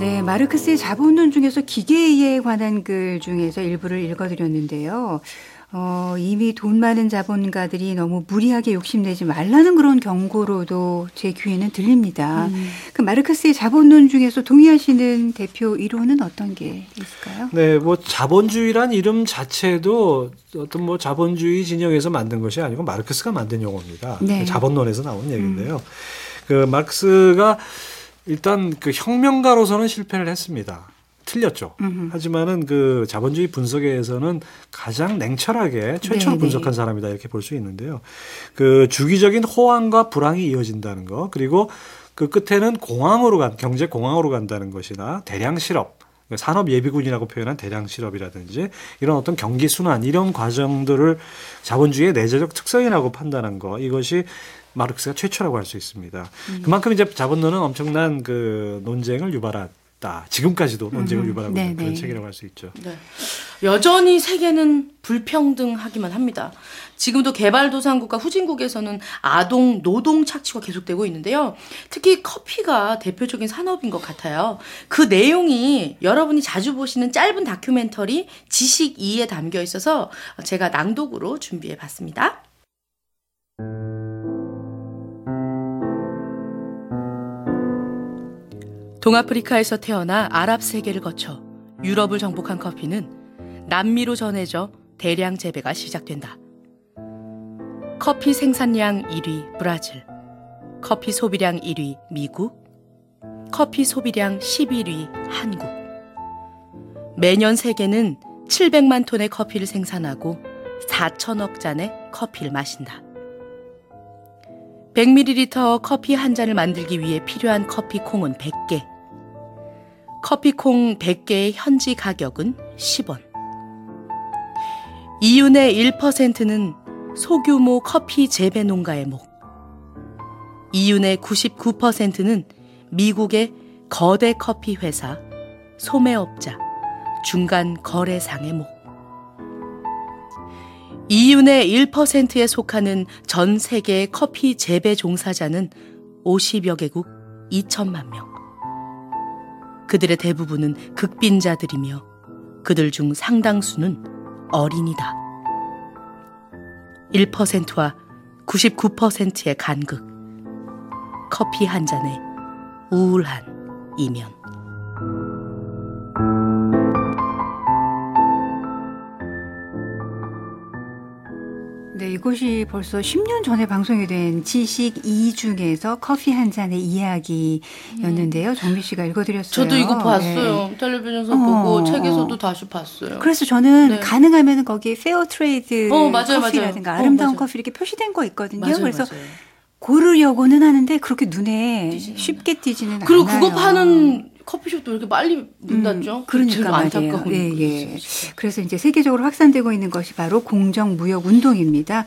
네, 마르크스의 자본론 중에서 기계에 관한 글 중에서 일부를 읽어드렸는데요. 이미 돈 많은 자본가들이 너무 무리하게 욕심내지 말라는 그런 경고로도 제 귀에는 들립니다. 그 마르크스의 자본론 중에서 동의하시는 대표 이론은 어떤 게 있을까요? 네, 뭐 자본주의란 이름 자체도 어떤 뭐 자본주의 진영에서 만든 것이 아니고 마르크스가 만든 용어입니다. 네. 자본론에서 나온 얘기인데요. 그 마르크스가 일단 그 혁명가로서는 실패를 했습니다. 틀렸죠. 하지만은 그 자본주의 분석에서는 가장 냉철하게 최초로 분석한 사람이다 이렇게 볼 수 있는데요. 그 주기적인 호황과 불황이 이어진다는 거, 그리고 그 끝에는 경제 공황으로 간다는 것이나 대량 실업, 산업 예비군이라고 표현한 대량 실업이라든지 이런 어떤 경기 순환 이런 과정들을 자본주의의 내재적 특성이라고 판단한 거, 이것이 마르크스가 최초라고 할 수 있습니다. 그만큼 이제 자본론은 엄청난 그 논쟁을 유발했다. 지금까지도 논쟁을 유발하고 있는 그런 책이라고 할 수 있죠. 네. 여전히 세계는 불평등하기만 합니다. 지금도 개발도상국과 후진국에서는 아동, 노동 착취가 계속되고 있는데요. 특히 커피가 대표적인 산업인 것 같아요. 그 내용이 여러분이 자주 보시는 짧은 다큐멘터리 지식 2에 담겨 있어서 제가 낭독으로 준비해 봤습니다. 동아프리카에서 태어나 아랍 세계를 거쳐 유럽을 정복한 커피는 남미로 전해져 대량 재배가 시작된다. 커피 생산량 1위 브라질, 커피 소비량 1위 미국, 커피 소비량 11위 한국. 매년 세계는 700만 톤의 커피를 생산하고 4천억 잔의 커피를 마신다. 100ml 커피 한 잔을 만들기 위해 필요한 커피콩은 100개. 커피콩 100개의 현지 가격은 10원. 이윤의 1%는 소규모 커피 재배 농가의 목. 이윤의 99%는 미국의 거대 커피 회사, 소매업자, 중간 거래상의 목. 이윤의 1%에 속하는 전 세계의 커피 재배 종사자는 50여 개국 2천만 명. 그들의 대부분은 극빈자들이며 그들 중 상당수는 어린이다. 1%와 99%의 간극. 커피 한 잔의 우울한 이면. 네, 이것이 벌써 10년 전에 방송이 된 지식 2 중에서 커피 한 잔의 이야기였는데요. 정미 씨가 읽어드렸어요. 저도 이거 봤어요. 네. 텔레비전에서 보고 책에서도 다시 봤어요. 그래서 저는 가능하면 거기에 페어 트레이드 맞아요, 커피라든가 아름다운 커피 이렇게 표시된 거 있거든요. 맞아요, 그래서 맞아요. 고르려고는 하는데 그렇게 눈에 쉽게 띄지는 않아요. 그리고 그거 파는 커피숍도 이렇게 빨리 문 닫죠? 그러니까 말이에요. 예. 그래서 이제 세계적으로 확산되고 있는 것이 바로 공정무역운동입니다.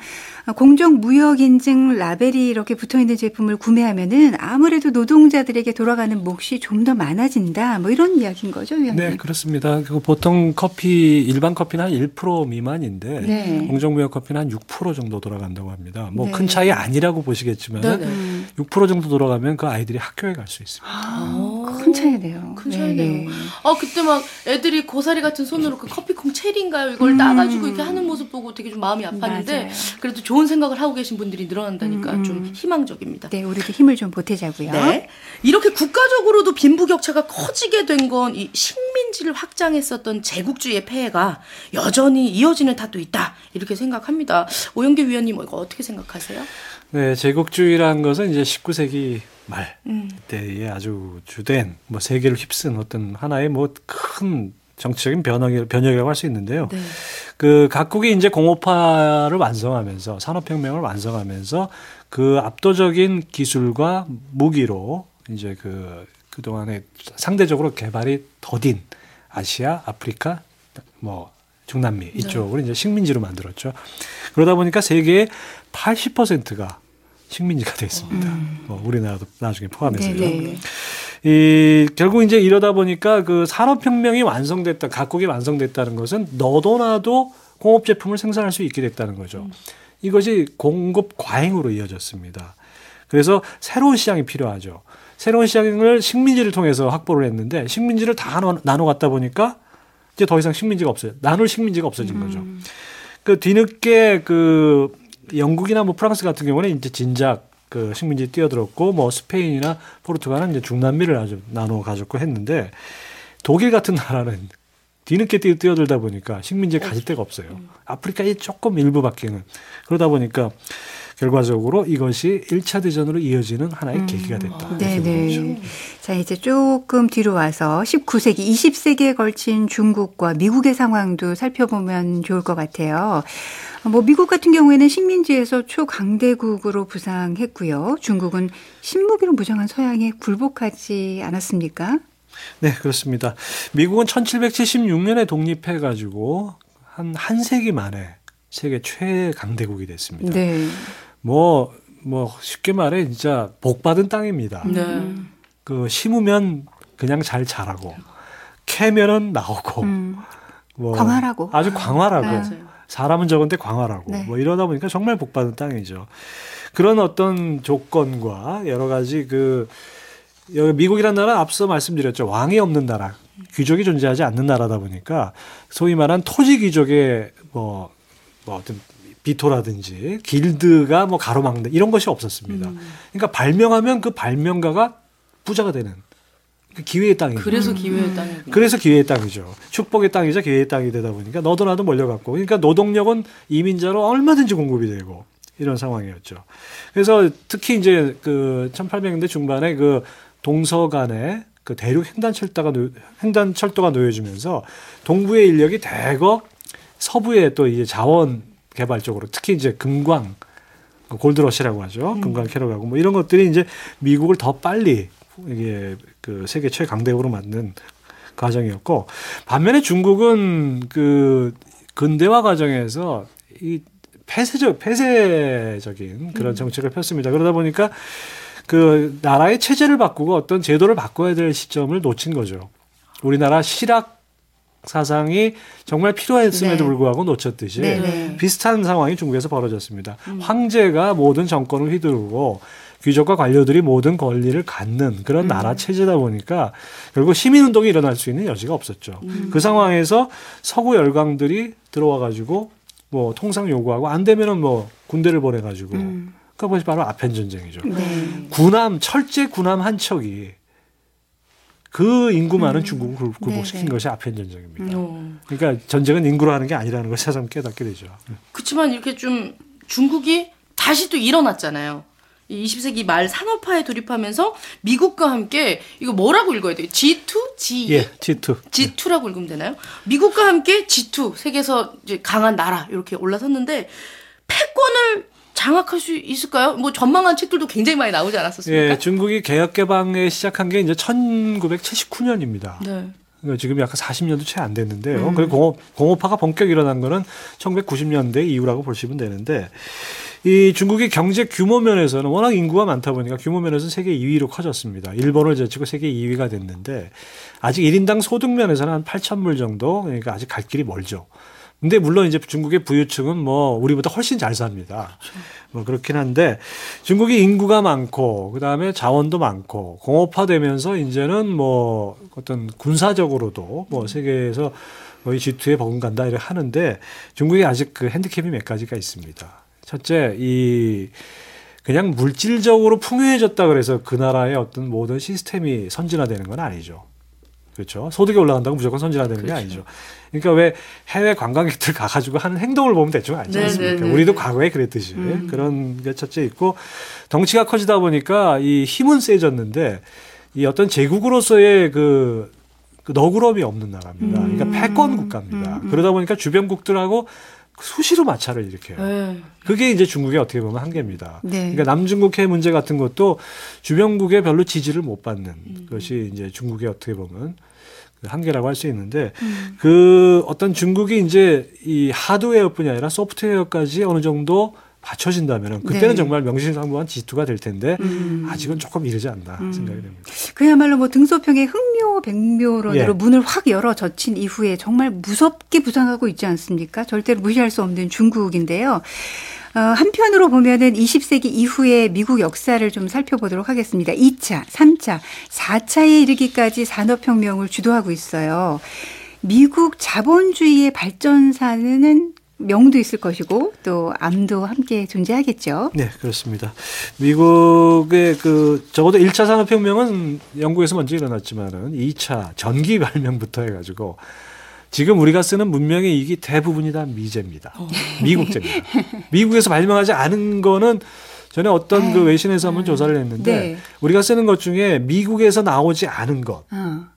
공정무역인증 라벨이 이렇게 붙어있는 제품을 구매하면은 아무래도 노동자들에게 돌아가는 몫이 좀 더 많아진다. 뭐 이런 이야기인 거죠, 위원님? 네, 그렇습니다. 보통 일반 커피는 한 1% 미만인데 공정무역 커피는 한 6% 정도 돌아간다고 합니다. 뭐 큰 차이 아니라고 보시겠지만 6% 정도 돌아가면 그 아이들이 학교에 갈 수 있습니다. 큰 차이네요. 큰 차이네요. 그때 막 애들이 고사리 같은 손으로 그 커피콩 체리인가요? 이걸 따가지고 이렇게 하는 모습 보고 되게 좀 마음이 아팠는데 맞아요. 그래도 좋은 생각을 하고 계신 분들이 늘어난다니까 좀 희망적입니다. 네, 우리도 힘을 좀 보태자고요. 네. 이렇게 국가적으로도 빈부격차가 커지게 된 건 이 식민지를 확장했었던 제국주의의 폐해가 여전히 이어지는 탓도 있다. 이렇게 생각합니다. 오영규 위원님 이거 어떻게 생각하세요? 네, 제국주의라는 것은 이제 19세기 말 때에 아주 주된 뭐 세계를 휩쓴 어떤 하나의 뭐 큰 정치적인 변혁이라고 할 수 있는데요. 네. 그 각국이 이제 공업화를 완성하면서 산업혁명을 완성하면서 그 압도적인 기술과 무기로 이제 그동안에 상대적으로 개발이 더딘 아시아, 아프리카, 뭐 중남미 이쪽으로 이제 식민지로 만들었죠. 그러다 보니까 세계의 80%가 식민지가 돼 있습니다. 우리나라도 나중에 포함해서요. 결국 이제 이러다 보니까 그 산업혁명이 완성됐다, 각국이 완성됐다는 것은 너도 나도 공업 제품을 생산할 수 있게 됐다는 거죠. 이것이 공급 과잉으로 이어졌습니다. 그래서 새로운 시장이 필요하죠. 새로운 시장을 식민지를 통해서 확보를 했는데 식민지를 다 나눠 갖다 보니까 이제 더 이상 식민지가 없어요. 나눌 식민지가 없어진 거죠. 그 뒤늦게 그 영국이나 뭐 프랑스 같은 경우는 이제 진작 그 식민지 뛰어들었고 뭐 스페인이나 포르투갈은 이제 중남미를 아주 나눠 가졌고 했는데 독일 같은 나라는 뒤늦게 뛰어들다 보니까 식민지를 가질 데가 없어요. 아프리카에 조금 일부밖에는. 그러다 보니까 결과적으로 이것이 1차 대전으로 이어지는 하나의 계기가 됐다. 네네. 자, 이제 조금 뒤로 와서 19세기, 20세기에 걸친 중국과 미국의 상황도 살펴보면 좋을 것 같아요. 뭐 미국 같은 경우에는 식민지에서 초강대국으로 부상했고요. 중국은 신무기로 무장한 서양에 굴복하지 않았습니까? 네, 그렇습니다. 미국은 1776년에 독립해가지고 한 세기 만에 세계 최강대국이 됐습니다. 네. 뭐 쉽게 말해 진짜 복받은 땅입니다. 네. 그 심으면 그냥 잘 자라고 캐면은 나오고 뭐 광활하고 아주 광활하고 맞아요. 사람은 적은데 광활하고 네. 뭐 이러다 보니까 정말 복받은 땅이죠. 그런 어떤 조건과 여러 가지 그 여기 미국이라는 나라는 앞서 말씀드렸죠. 왕이 없는 나라, 귀족이 존재하지 않는 나라다 보니까 소위 말한 토지 귀족의 뭐 어떤 비토라든지 길드가 뭐 가로막는 이런 것이 없었습니다. 그러니까 발명하면 그 발명가가 부자가 되는 그 기회의 땅이죠. 그래서 기회의 땅이군요. 그래서 기회의 땅이죠. 축복의 땅이자 기회의 땅이 되다 보니까 너도 나도 몰려갔고 그러니까 노동력은 이민자로 얼마든지 공급이 되고 이런 상황이었죠. 그래서 특히 이제 그 1800년대 중반에 그 동서간에 그 대륙 횡단철도가 놓여지면서 동부의 인력이 대거 서부의 또 이제 자원 개발 쪽으로 특히 이제 금광, 골드러시라고 하죠. 금광 캐러 가고 뭐 이런 것들이 이제 미국을 더 빨리 이게 그 세계 최강대국으로 만든 과정이었고 반면에 중국은 그 근대화 과정에서 이 폐쇄적인 그런 정책을 폈습니다. 그러다 보니까 그 나라의 체제를 바꾸고 어떤 제도를 바꿔야 될 시점을 놓친 거죠. 우리나라 실학 사상이 정말 필요했음에도 네. 불구하고 놓쳤듯이 네. 비슷한 상황이 중국에서 벌어졌습니다. 황제가 모든 정권을 휘두르고 귀족과 관료들이 모든 권리를 갖는 그런 나라 체제다 보니까 결국 시민운동이 일어날 수 있는 여지가 없었죠. 그 상황에서 서구 열강들이 들어와 가지고 뭐 통상 요구하고 안 되면은 뭐 군대를 보내가지고 그것이 바로 아편 전쟁이죠. 네. 철제 군함 한 척이 그 인구 많은 중국을 굴복시킨 네네. 것이 아편 전쟁입니다. 그러니까 전쟁은 인구로 하는 게 아니라는 걸 새삼 깨닫게 되죠. 그렇지만 이렇게 좀 중국이 다시 또 일어났잖아요. 이 20세기 말 산업화에 돌입하면서 미국과 함께 이거 뭐라고 읽어야 돼요? G2? G2? 예, G2. G2라고 읽으면 되나요? 미국과 함께 G2, 세계에서 이제 강한 나라 이렇게 올라섰는데 패권을 장악할 수 있을까요? 뭐 전망한 책들도 굉장히 많이 나오지 않았었습니까? 예, 중국이 개혁 개방에 시작한 게 이제 1979년입니다. 네. 그러니까 지금 약간 40년도 채 안 됐는데요. 그리고 공업화가 본격 일어난 거는 1990년대 이후라고 보시면 되는데 이 중국이 경제 규모 면에서는 워낙 인구가 많다 보니까 규모 면에서는 세계 2위로 커졌습니다. 일본을 제치고 세계 2위가 됐는데 아직 1인당 소득 면에서는 한 8,000불 정도 그러니까 아직 갈 길이 멀죠. 근데 물론 이제 중국의 부유층은 뭐 우리보다 훨씬 잘 삽니다. 뭐 그렇긴 한데 중국이 인구가 많고 그다음에 자원도 많고 공업화되면서 이제는 뭐 어떤 군사적으로도 뭐 세계에서 거의 G2에 버금간다 이렇게 하는데 중국이 아직 그 핸디캡이 몇 가지가 있습니다. 첫째, 이 그냥 물질적으로 풍요해졌다 그래서 그 나라의 어떤 모든 시스템이 선진화되는 건 아니죠. 그렇죠. 소득이 올라간다고 무조건 선진화되는 게 아니죠. 그러니까 왜 해외 관광객들 가가지고 하는 행동을 보면 대충 알지 않습니까? 네네네. 우리도 과거에 그랬듯이 그런 게 첫째 있고 덩치가 커지다 보니까 이 힘은 세졌는데 이 어떤 제국으로서의 그 너그러움이 없는 나라입니다. 그러니까 패권 국가입니다. 그러다 보니까 주변국들하고 수시로 마찰을 일으켜요. 네. 그게 이제 중국의 어떻게 보면 한계입니다. 네. 그러니까 남중국해 문제 같은 것도 주변국에 별로 지지를 못 받는 것이 이제 중국의 어떻게 보면 그 한계라고 할 수 있는데 그 어떤 중국이 이제 이 하드웨어뿐이 아니라 소프트웨어까지 어느 정도 받쳐진다면은 그때는 네. 정말 명실상부한 G2가 될 텐데 아직은 조금 이르지 않나 생각이 됩니다. 그야말로 뭐 등소평의 흥묘 백묘론으로 예. 문을 확 열어 젖힌 이후에 정말 무섭게 부상하고 있지 않습니까? 절대로 무시할 수 없는 중국인데요. 한편으로 보면은 20세기 이후의 미국 역사를 좀 살펴보도록 하겠습니다. 2차, 3차, 4차에 이르기까지 산업혁명을 주도하고 있어요. 미국 자본주의의 발전사는 명도 있을 것이고 또 암도 함께 존재하겠죠. 네, 그렇습니다. 미국의 적어도 1차 산업혁명은 영국에서 먼저 일어났지만은 2차 전기 발명부터 해가지고 지금 우리가 쓰는 문명의 이익이 대부분이 다 미제입니다. 미국제입니다. 미국에서 발명하지 않은 거는 전에 어떤 그 외신에서 한번 조사를 했는데 네. 우리가 쓰는 것 중에 미국에서 나오지 않은 것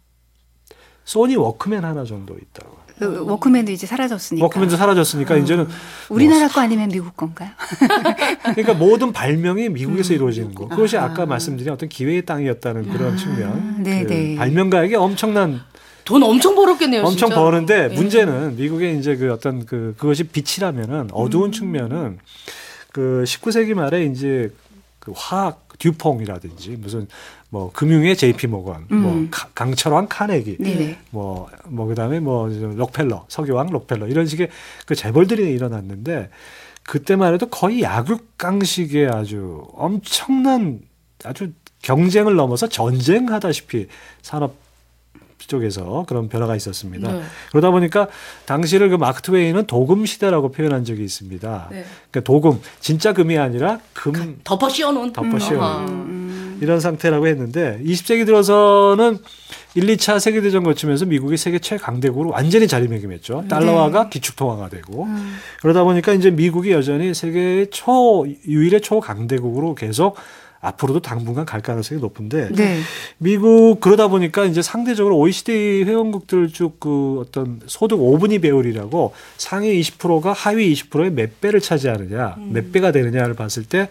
소니 워크맨 하나 정도 있다고. 워크맨도 이제 사라졌으니까. 워크맨도 사라졌으니까 이제는 우리나라 거 아니면 미국 건가요? 그러니까 모든 발명이 미국에서 이루어지는 거. 그것이 아까 말씀드린 어떤 기회의 땅이었다는 그런 측면. 네네. 발명가에게 엄청난 돈 엄청 벌었겠네요. 엄청 진짜. 버는데 문제는 미국의 이제 그 어떤 그것이 빛이라면은 어두운 측면은 그 19세기 말에 이제 그 화학 듀퐁이라든지 무슨 뭐 금융의 JP 모건, 뭐 강철왕 카네기, 네네. 뭐 그다음에 뭐 록펠러, 석유왕 록펠러 이런 식의 그 재벌들이 일어났는데 그때만 해도 거의 약육강식의 아주 엄청난 아주 경쟁을 넘어서 전쟁하다시피 산업 쪽에서 그런 변화가 있었습니다. 네. 그러다 보니까 당시를 그 마크 트웨이는 도금 시대라고 표현한 적이 있습니다. 네. 그러니까 도금 진짜 금이 아니라 금 덮어 씌워놓은. 덮어 씌워놓은 이런 상태라고 했는데 20세기 들어서는 1, 2차 세계대전 거치면서 미국이 세계 최강대국으로 완전히 자리매김했죠. 달러화가 기축통화가 되고 그러다 보니까 이제 미국이 여전히 세계의 유일의 초강대국으로 계속 앞으로도 당분간 갈 가능성이 높은데 네. 미국 그러다 보니까 이제 상대적으로 OECD 회원국들 쭉 그 어떤 소득 5분위 배율이라고 상위 20%가 하위 20%의 몇 배를 차지하느냐, 몇 배가 되느냐를 봤을 때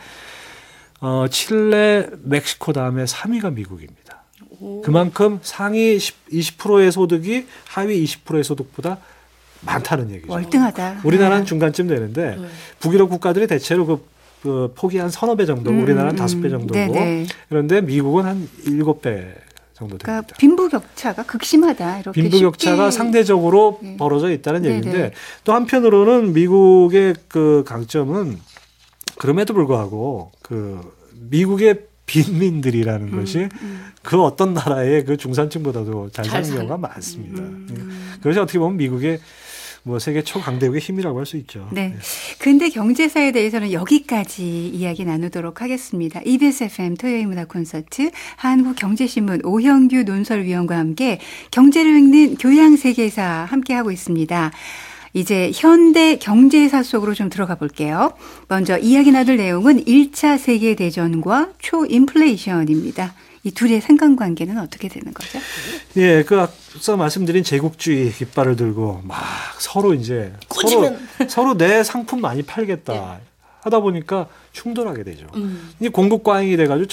칠레, 멕시코 다음에 3위가 미국입니다. 그만큼 상위 20%의 소득이 하위 20%의 소득보다 많다는 얘기죠. 월등하다. 우리나라는 중간쯤 되는데 북유럽 국가들이 대체로 그 폭이 한 서너 배 정도고 우리나라는 5배 정도고 네네. 그런데 미국은 한 7배 정도 됩니다. 그러니까 빈부격차가 극심하다. 이렇게 빈부격차가 쉽게. 상대적으로 벌어져 있다는 네네. 얘기인데 또 한편으로는 미국의 그 강점은 그럼에도 불구하고 그 미국의 빈민들이라는 것이 그 어떤 나라의 그 중산층보다도 잘 사는 경우가 많습니다. 그것이 어떻게 보면 미국의 뭐 세계 초강대국의 힘이라고 할 수 있죠. 네. 근대 경제사에 대해서는 여기까지 이야기 나누도록 하겠습니다. EBS FM 토요일 문화 콘서트 한국경제신문 오형규 논설위원과 함께 경제를 읽는 교양세계사 함께하고 있습니다. 이제 현대 경제사 속으로 좀 들어가 볼게요. 먼저 이야기 나눌 내용은 1차 세계대전과 초인플레이션입니다. 이 둘의 상관관계는 어떻게 되는 거죠? 예, 그 앞서 말씀드린 제국주의 깃발을 들고 막 서로 이제 서로 내 상품 많이 팔겠다 하다 보니까 충돌하게 되죠. 이 공급 과잉이 돼가지고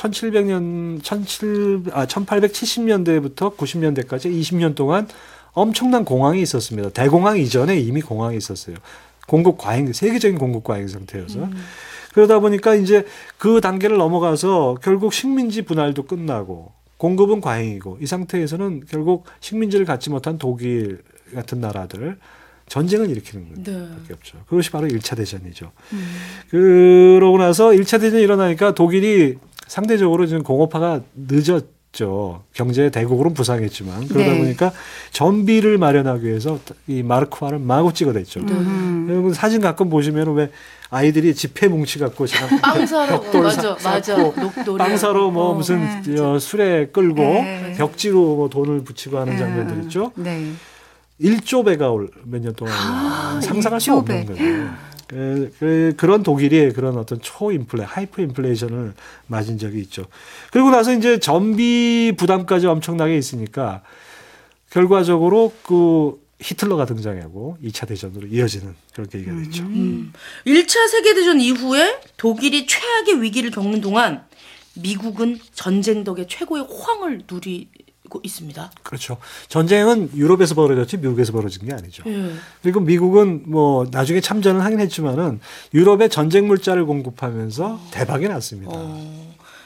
1870년대부터 90년대까지 20년 동안 엄청난 공황이 있었습니다. 대공황 이전에 이미 공황이 있었어요. 공급 과잉, 세계적인 공급 과잉 상태여서. 그러다 보니까 이제 그 단계를 넘어가서 결국 식민지 분할도 끝나고 공급은 과잉이고 이 상태에서는 결국 식민지를 갖지 못한 독일 같은 나라들 전쟁을 일으키는 것밖에 없죠. 그것이 바로 1차 대전이죠. 그러고 나서 1차 대전이 일어나니까 독일이 상대적으로 지금 공업화가 늦었죠. 경제 대국으로는 부상했지만 그러다 보니까 전비를 마련하기 위해서 이 마르크화를 마구 찍어댔죠. 여러분 사진 가끔 보시면 왜 아이들이 지폐 뭉치 갖고 빵 사러 맞아. 빵 사러 뭐 무슨 술에 끌고 벽지로 뭐 돈을 붙이고 하는 장면들 있죠. 네. 1조 배가 몇 년 동안 상상할 수 없는 거예요. 그런 독일이 그런 어떤 하이퍼 인플레이션을 맞은 적이 있죠. 그리고 나서 이제 전비 부담까지 엄청나게 있으니까 결과적으로 그 히틀러가 등장하고 2차 대전으로 이어지는 그런 계기가 됐죠. 1차 세계대전 이후에 독일이 최악의 위기를 겪는 동안 미국은 전쟁 덕에 최고의 호황을 누리고 있습니다. 그렇죠. 전쟁은 유럽에서 벌어졌지 미국에서 벌어진 게 아니죠. 그리고 미국은 뭐 나중에 참전을 하긴 했지만은 유럽에 전쟁 물자를 공급하면서 대박이 났습니다.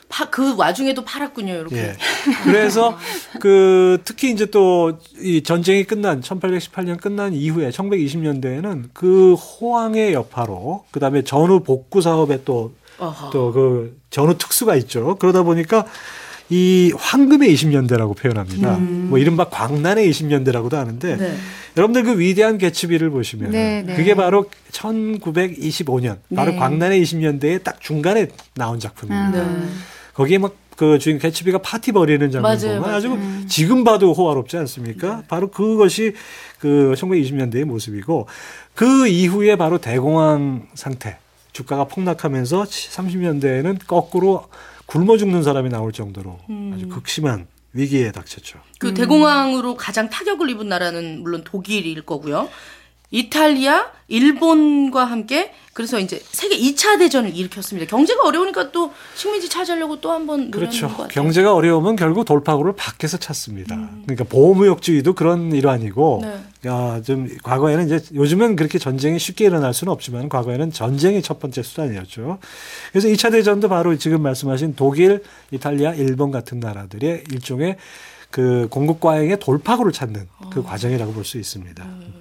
그 와중에도 팔았군요, 이렇게. 예. 그래서 특히 이제 또 이 전쟁이 끝난 1818년 끝난 이후에 1920년대에는 그 호황의 여파로 그다음에 전후 복구 사업에 또 그 전후 특수가 있죠. 그러다 보니까 이 황금의 20년대라고 표현합니다. 뭐 이른바 광란의 20년대라고도 하는데 네. 여러분들 그 위대한 개츠비를 보시면 네, 네. 그게 바로 1925년 바로 네. 광란의 20년대에 딱 중간에 나온 작품입니다. 네. 거기에 막 그 주인 개츠비가 파티 벌이는 장면 맞아요, 보면 아주 맞아요. 지금 봐도 호화롭지 않습니까? 바로 그것이 그 1920년대의 모습이고 그 이후에 바로 대공황 상태 주가가 폭락하면서 30년대에는 거꾸로 굶어 죽는 사람이 나올 정도로 아주 극심한 위기에 닥쳤죠. 그 대공황으로 가장 타격을 입은 나라는 물론 독일일 거고요. 이탈리아, 일본과 함께 그래서 이제 세계 2차 대전을 일으켰습니다. 경제가 어려우니까 또 식민지 차지하려고 또 한번 노력한 그렇죠. 것 같아요. 경제가 어려우면 결국 돌파구를 밖에서 찾습니다. 그러니까 보호무역주의도 그런 일환이고, 네. 좀 과거에는 이제 요즘은 그렇게 전쟁이 쉽게 일어날 수는 없지만 과거에는 전쟁이 첫 번째 수단이었죠. 그래서 2차 대전도 바로 지금 말씀하신 독일, 이탈리아, 일본 같은 나라들의 일종의 그 공급 과잉의 돌파구를 찾는 그 과정이라고 볼 수 있습니다.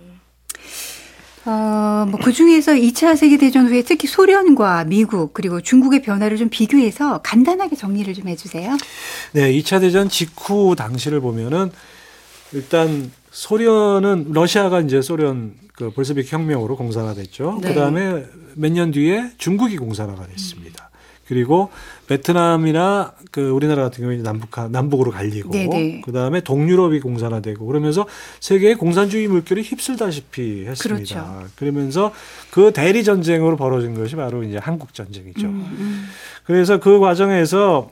그 중에서 2차 세계대전 후에 특히 소련과 미국 그리고 중국의 변화를 좀 비교해서 간단하게 정리를 좀 해주세요. 네, 2차 대전 직후 당시를 보면은 일단 소련은 러시아가 이제 소련 그 볼세비키 혁명으로 공산화됐죠. 네. 그다음에 몇 년 뒤에 중국이 공산화가 됐습니다. 그리고 베트남이나 그 우리나라 같은 경우에 남북으로 갈리고 네네. 그다음에 동유럽이 공산화되고 그러면서 세계의 공산주의 물결이 휩쓸다시피 했습니다. 그렇죠. 그러면서 그 대리 전쟁으로 벌어진 것이 바로 이제 한국 전쟁이죠. 그래서 그 과정에서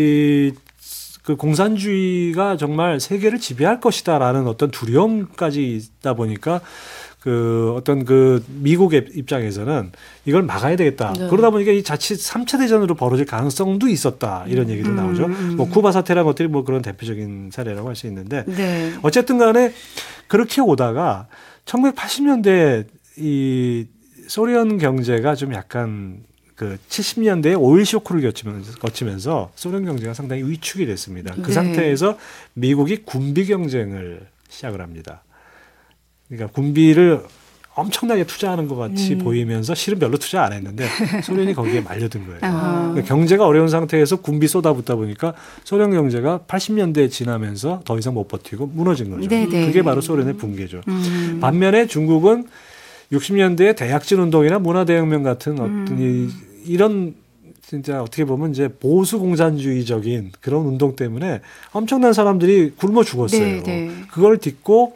그 공산주의가 정말 세계를 지배할 것이다라는 어떤 두려움까지 있다 보니까 그 어떤 그 미국의 입장에서는 이걸 막아야 되겠다. 네. 그러다 보니까 이 자칫 3차 대전으로 벌어질 가능성도 있었다. 이런 얘기도 나오죠. 뭐 쿠바 사태란 것들이 뭐 그런 대표적인 사례라고 할 수 있는데 네. 어쨌든 간에 그렇게 오다가 1980년대 이 소련 경제가 좀 약간 그 70년대에 오일 쇼크를 거치면서 소련 경제가 상당히 위축이 됐습니다. 그 네. 상태에서 미국이 군비 경쟁을 시작을 합니다. 그러니까 군비를 엄청나게 투자하는 것 같이 보이면서 실은 별로 투자 안 했는데 소련이 거기에 말려든 거예요. 그러니까 경제가 어려운 상태에서 군비 쏟아붓다 보니까 소련 경제가 80년대에 지나면서 더 이상 못 버티고 무너진 거죠. 네네. 그게 바로 소련의 붕괴죠. 반면에 중국은 60년대에 대약진 운동이나 문화대혁명 같은 어떤 이런 진짜 어떻게 보면 이제 보수 공산주의적인 그런 운동 때문에 엄청난 사람들이 굶어 죽었어요. 네네. 그걸 딛고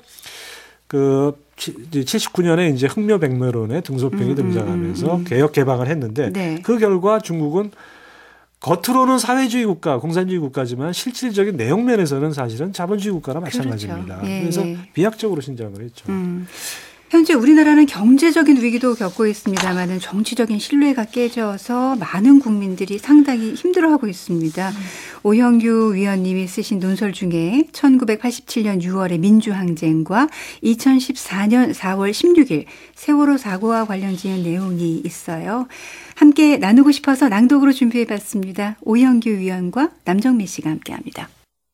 그 79년에 이제 흑묘백묘론의 등소평이 등장하면서 개혁 개방을 했는데 네. 그 결과 중국은 겉으로는 사회주의 국가, 공산주의 국가지만 실질적인 내용 면에서는 사실은 자본주의 국가나 마찬가지입니다. 그렇죠. 예, 그래서 예. 비약적으로 신장을 했죠. 현재 우리나라는 경제적인 위기도 겪고 있습니다만은 정치적인 신뢰가 깨져서 많은 국민들이 상당히 힘들어하고 있습니다. 오형규 위원님이 쓰신 논설 중에 1987년 6월의 민주항쟁과 2014년 4월 16일 세월호 사고와 관련 지은 내용이 있어요. 함께 나누고 싶어서 낭독으로 준비해봤습니다. 오형규 위원과 남정미 씨가 함께합니다.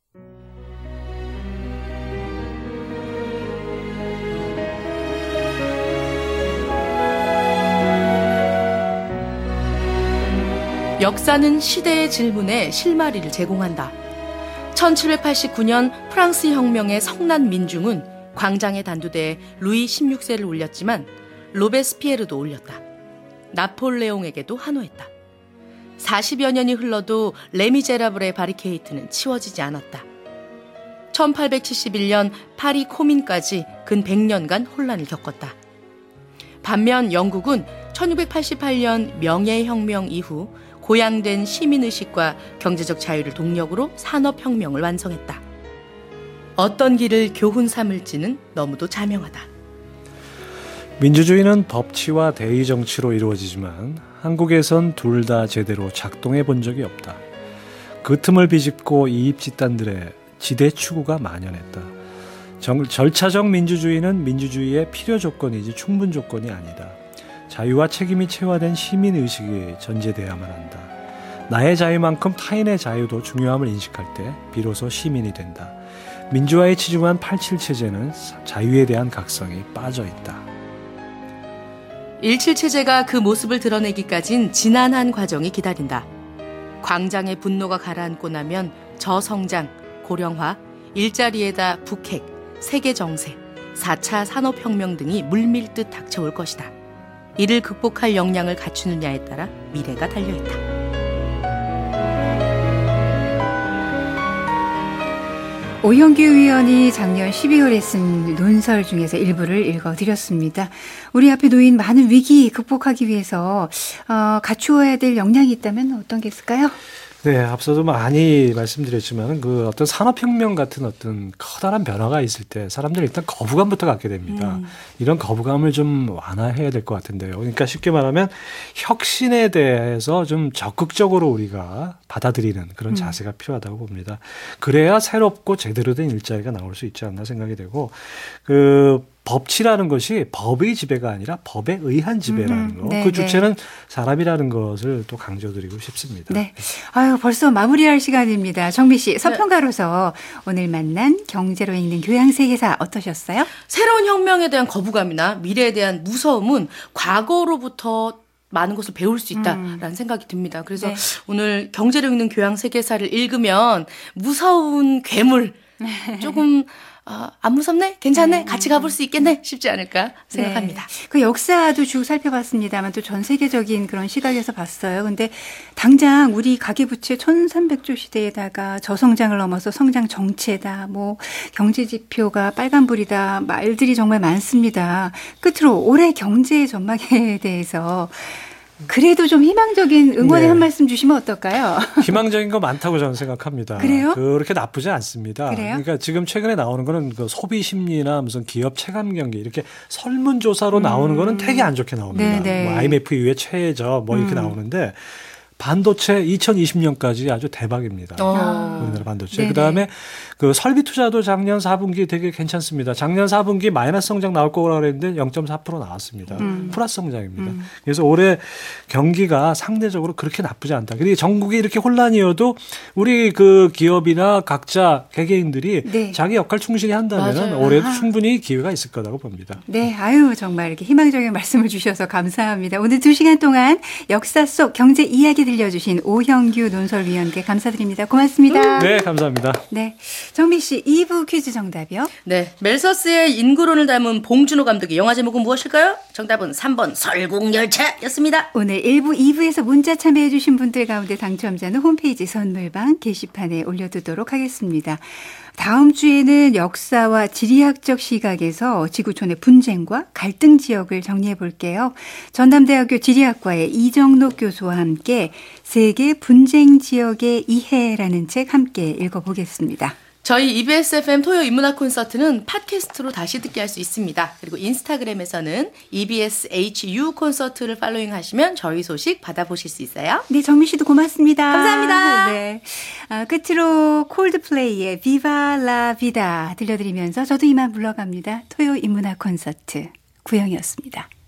역사는 시대의 질문에 실마리를 제공한다. 1789년 프랑스 혁명의 성난 민중은 광장에 단두대에 루이 16세를 올렸지만 로베스피에르도 올렸다. 나폴레옹에게도 환호했다. 40여 년이 흘러도 레미제라블의 바리케이트는 치워지지 않았다. 1871년 파리 코민까지 근 100년간 혼란을 겪었다. 반면 영국은 1688년 명예혁명 이후 고양된 시민의식과 경제적 자유를 동력으로 산업혁명을 완성했다. 어떤 길을 교훈 삼을지는 너무도 자명하다. 민주주의는 법치와 대의 정치로 이루어지지만 한국에선 둘 다 제대로 작동해 본 적이 없다. 그 틈을 비집고 이입 집단들의 지대 추구가 만연했다. 절차적 민주주의는 민주주의의 필요 조건이지 충분 조건이 아니다. 자유와 책임이 체화된 시민의식이 전제돼야만 한다. 나의 자유만큼 타인의 자유도 중요함을 인식할 때 비로소 시민이 된다. 민주화에 치중한 87 체제는 자유에 대한 각성이 빠져 있다. 17 체제가 그 모습을 드러내기까진 지난한 과정이 기다린다. 광장의 분노가 가라앉고 나면 저성장, 고령화, 일자리에다 북핵, 세계 정세, 4차 산업혁명 등이 물밀듯 닥쳐올 것이다. 이를 극복할 역량을 갖추느냐에 따라 미래가 달려있다. 오형규 의원이 작년 12월에 쓴 논설 중에서 일부를 읽어드렸습니다. 우리 앞에 놓인 많은 위기 극복하기 위해서 갖추어야 될 역량이 있다면 어떤 게 있을까요? 네, 앞서도 많이 말씀드렸지만 그 어떤 산업혁명 같은 어떤 커다란 변화가 있을 때 사람들이 일단 거부감부터 갖게 됩니다. 이런 거부감을 좀 완화해야 될 것 같은데요. 그러니까 쉽게 말하면 혁신에 대해서 좀 적극적으로 우리가 받아들이는 그런 자세가 필요하다고 봅니다. 그래야 새롭고 제대로 된 일자리가 나올 수 있지 않나 생각이 되고 법치라는 것이 법의 지배가 아니라 법에 의한 지배라는 거. 네, 그 주체는 사람이라는 것을 또 강조드리고 싶습니다. 네. 아유, 벌써 마무리할 시간입니다. 정미 씨, 서평가로서 오늘 만난 경제로 읽는 교양세계사 어떠셨어요? 새로운 혁명에 대한 거부감이나 미래에 대한 무서움은 과거로부터 많은 것을 배울 수 있다라는 생각이 듭니다. 그래서 네. 오늘 경제로 읽는 교양세계사를 읽으면 무서운 괴물 조금 안 무섭네? 괜찮네? 같이 가볼 수 있겠네? 싶지 않을까 생각합니다. 네. 그 역사도 쭉 살펴봤습니다만 또 전 세계적인 그런 시각에서 봤어요. 근데 당장 우리 가계부채 1300조 시대에다가 저성장을 넘어서 성장 정체다. 뭐 경제지표가 빨간불이다. 말들이 정말 많습니다. 끝으로 올해 경제 전망에 대해서 그래도 좀 희망적인 응원의 한 말씀 주시면 어떨까요? 희망적인 거 많다고 저는 생각합니다. 그래요? 그렇게 나쁘지 않습니다. 그래요? 그러니까 지금 최근에 나오는 거는 그 소비 심리나 무슨 기업 체감 경기 이렇게 설문조사로 나오는 거는 되게 안 좋게 나옵니다. 네네. 뭐 IMF 이후에 최저 뭐 이렇게 나오는데 반도체 2020년까지 아주 대박입니다. 우리나라 반도체. 네네. 그다음에 그 설비 투자도 작년 4분기 되게 괜찮습니다. 작년 4분기 마이너스 성장 나올 거라고 그랬는데 0.4% 나왔습니다. 플러스 성장입니다. 그래서 올해 경기가 상대적으로 그렇게 나쁘지 않다. 그리고 전국이 이렇게 혼란이어도 우리 그 기업이나 각자 개개인들이 네. 자기 역할 충실히 한다면 맞아요. 올해도 충분히 기회가 있을 거라고 봅니다. 네, 아유 정말 이렇게 희망적인 말씀을 주셔서 감사합니다. 오늘 2시간 동안 역사 속 경제 이야기 들려주신 오형규 논설위원께 감사드립니다. 고맙습니다. 네, 감사합니다. 네, 정미 씨 2부 퀴즈 정답이요? 네, 멜서스의 인구론을 닮은 봉준호 감독의 영화 제목은 무엇일까요? 정답은 3번 설국열차였습니다. 오늘 1부, 2부에서 문자 참여해 주신 분들 가운데 당첨자는 홈페이지 선물방 게시판에 올려두도록 하겠습니다. 다음 주에는 역사와 지리학적 시각에서 지구촌의 분쟁과 갈등 지역을 정리해 볼게요. 전남대학교 지리학과의 이정록 교수와 함께 세계 분쟁 지역의 이해라는 책 함께 읽어보겠습니다. 저희 EBS FM 토요 인문학 콘서트는 팟캐스트로 다시 듣게 할 수 있습니다. 그리고 인스타그램에서는 EBS HU 콘서트를 팔로잉 하시면 저희 소식 받아보실 수 있어요. 네, 정미 씨도 고맙습니다. 감사합니다. 네. 끝으로 콜드플레이의 비바 라 비다 들려드리면서 저도 이만 물러갑니다. 토요 인문학 콘서트 구영이었습니다.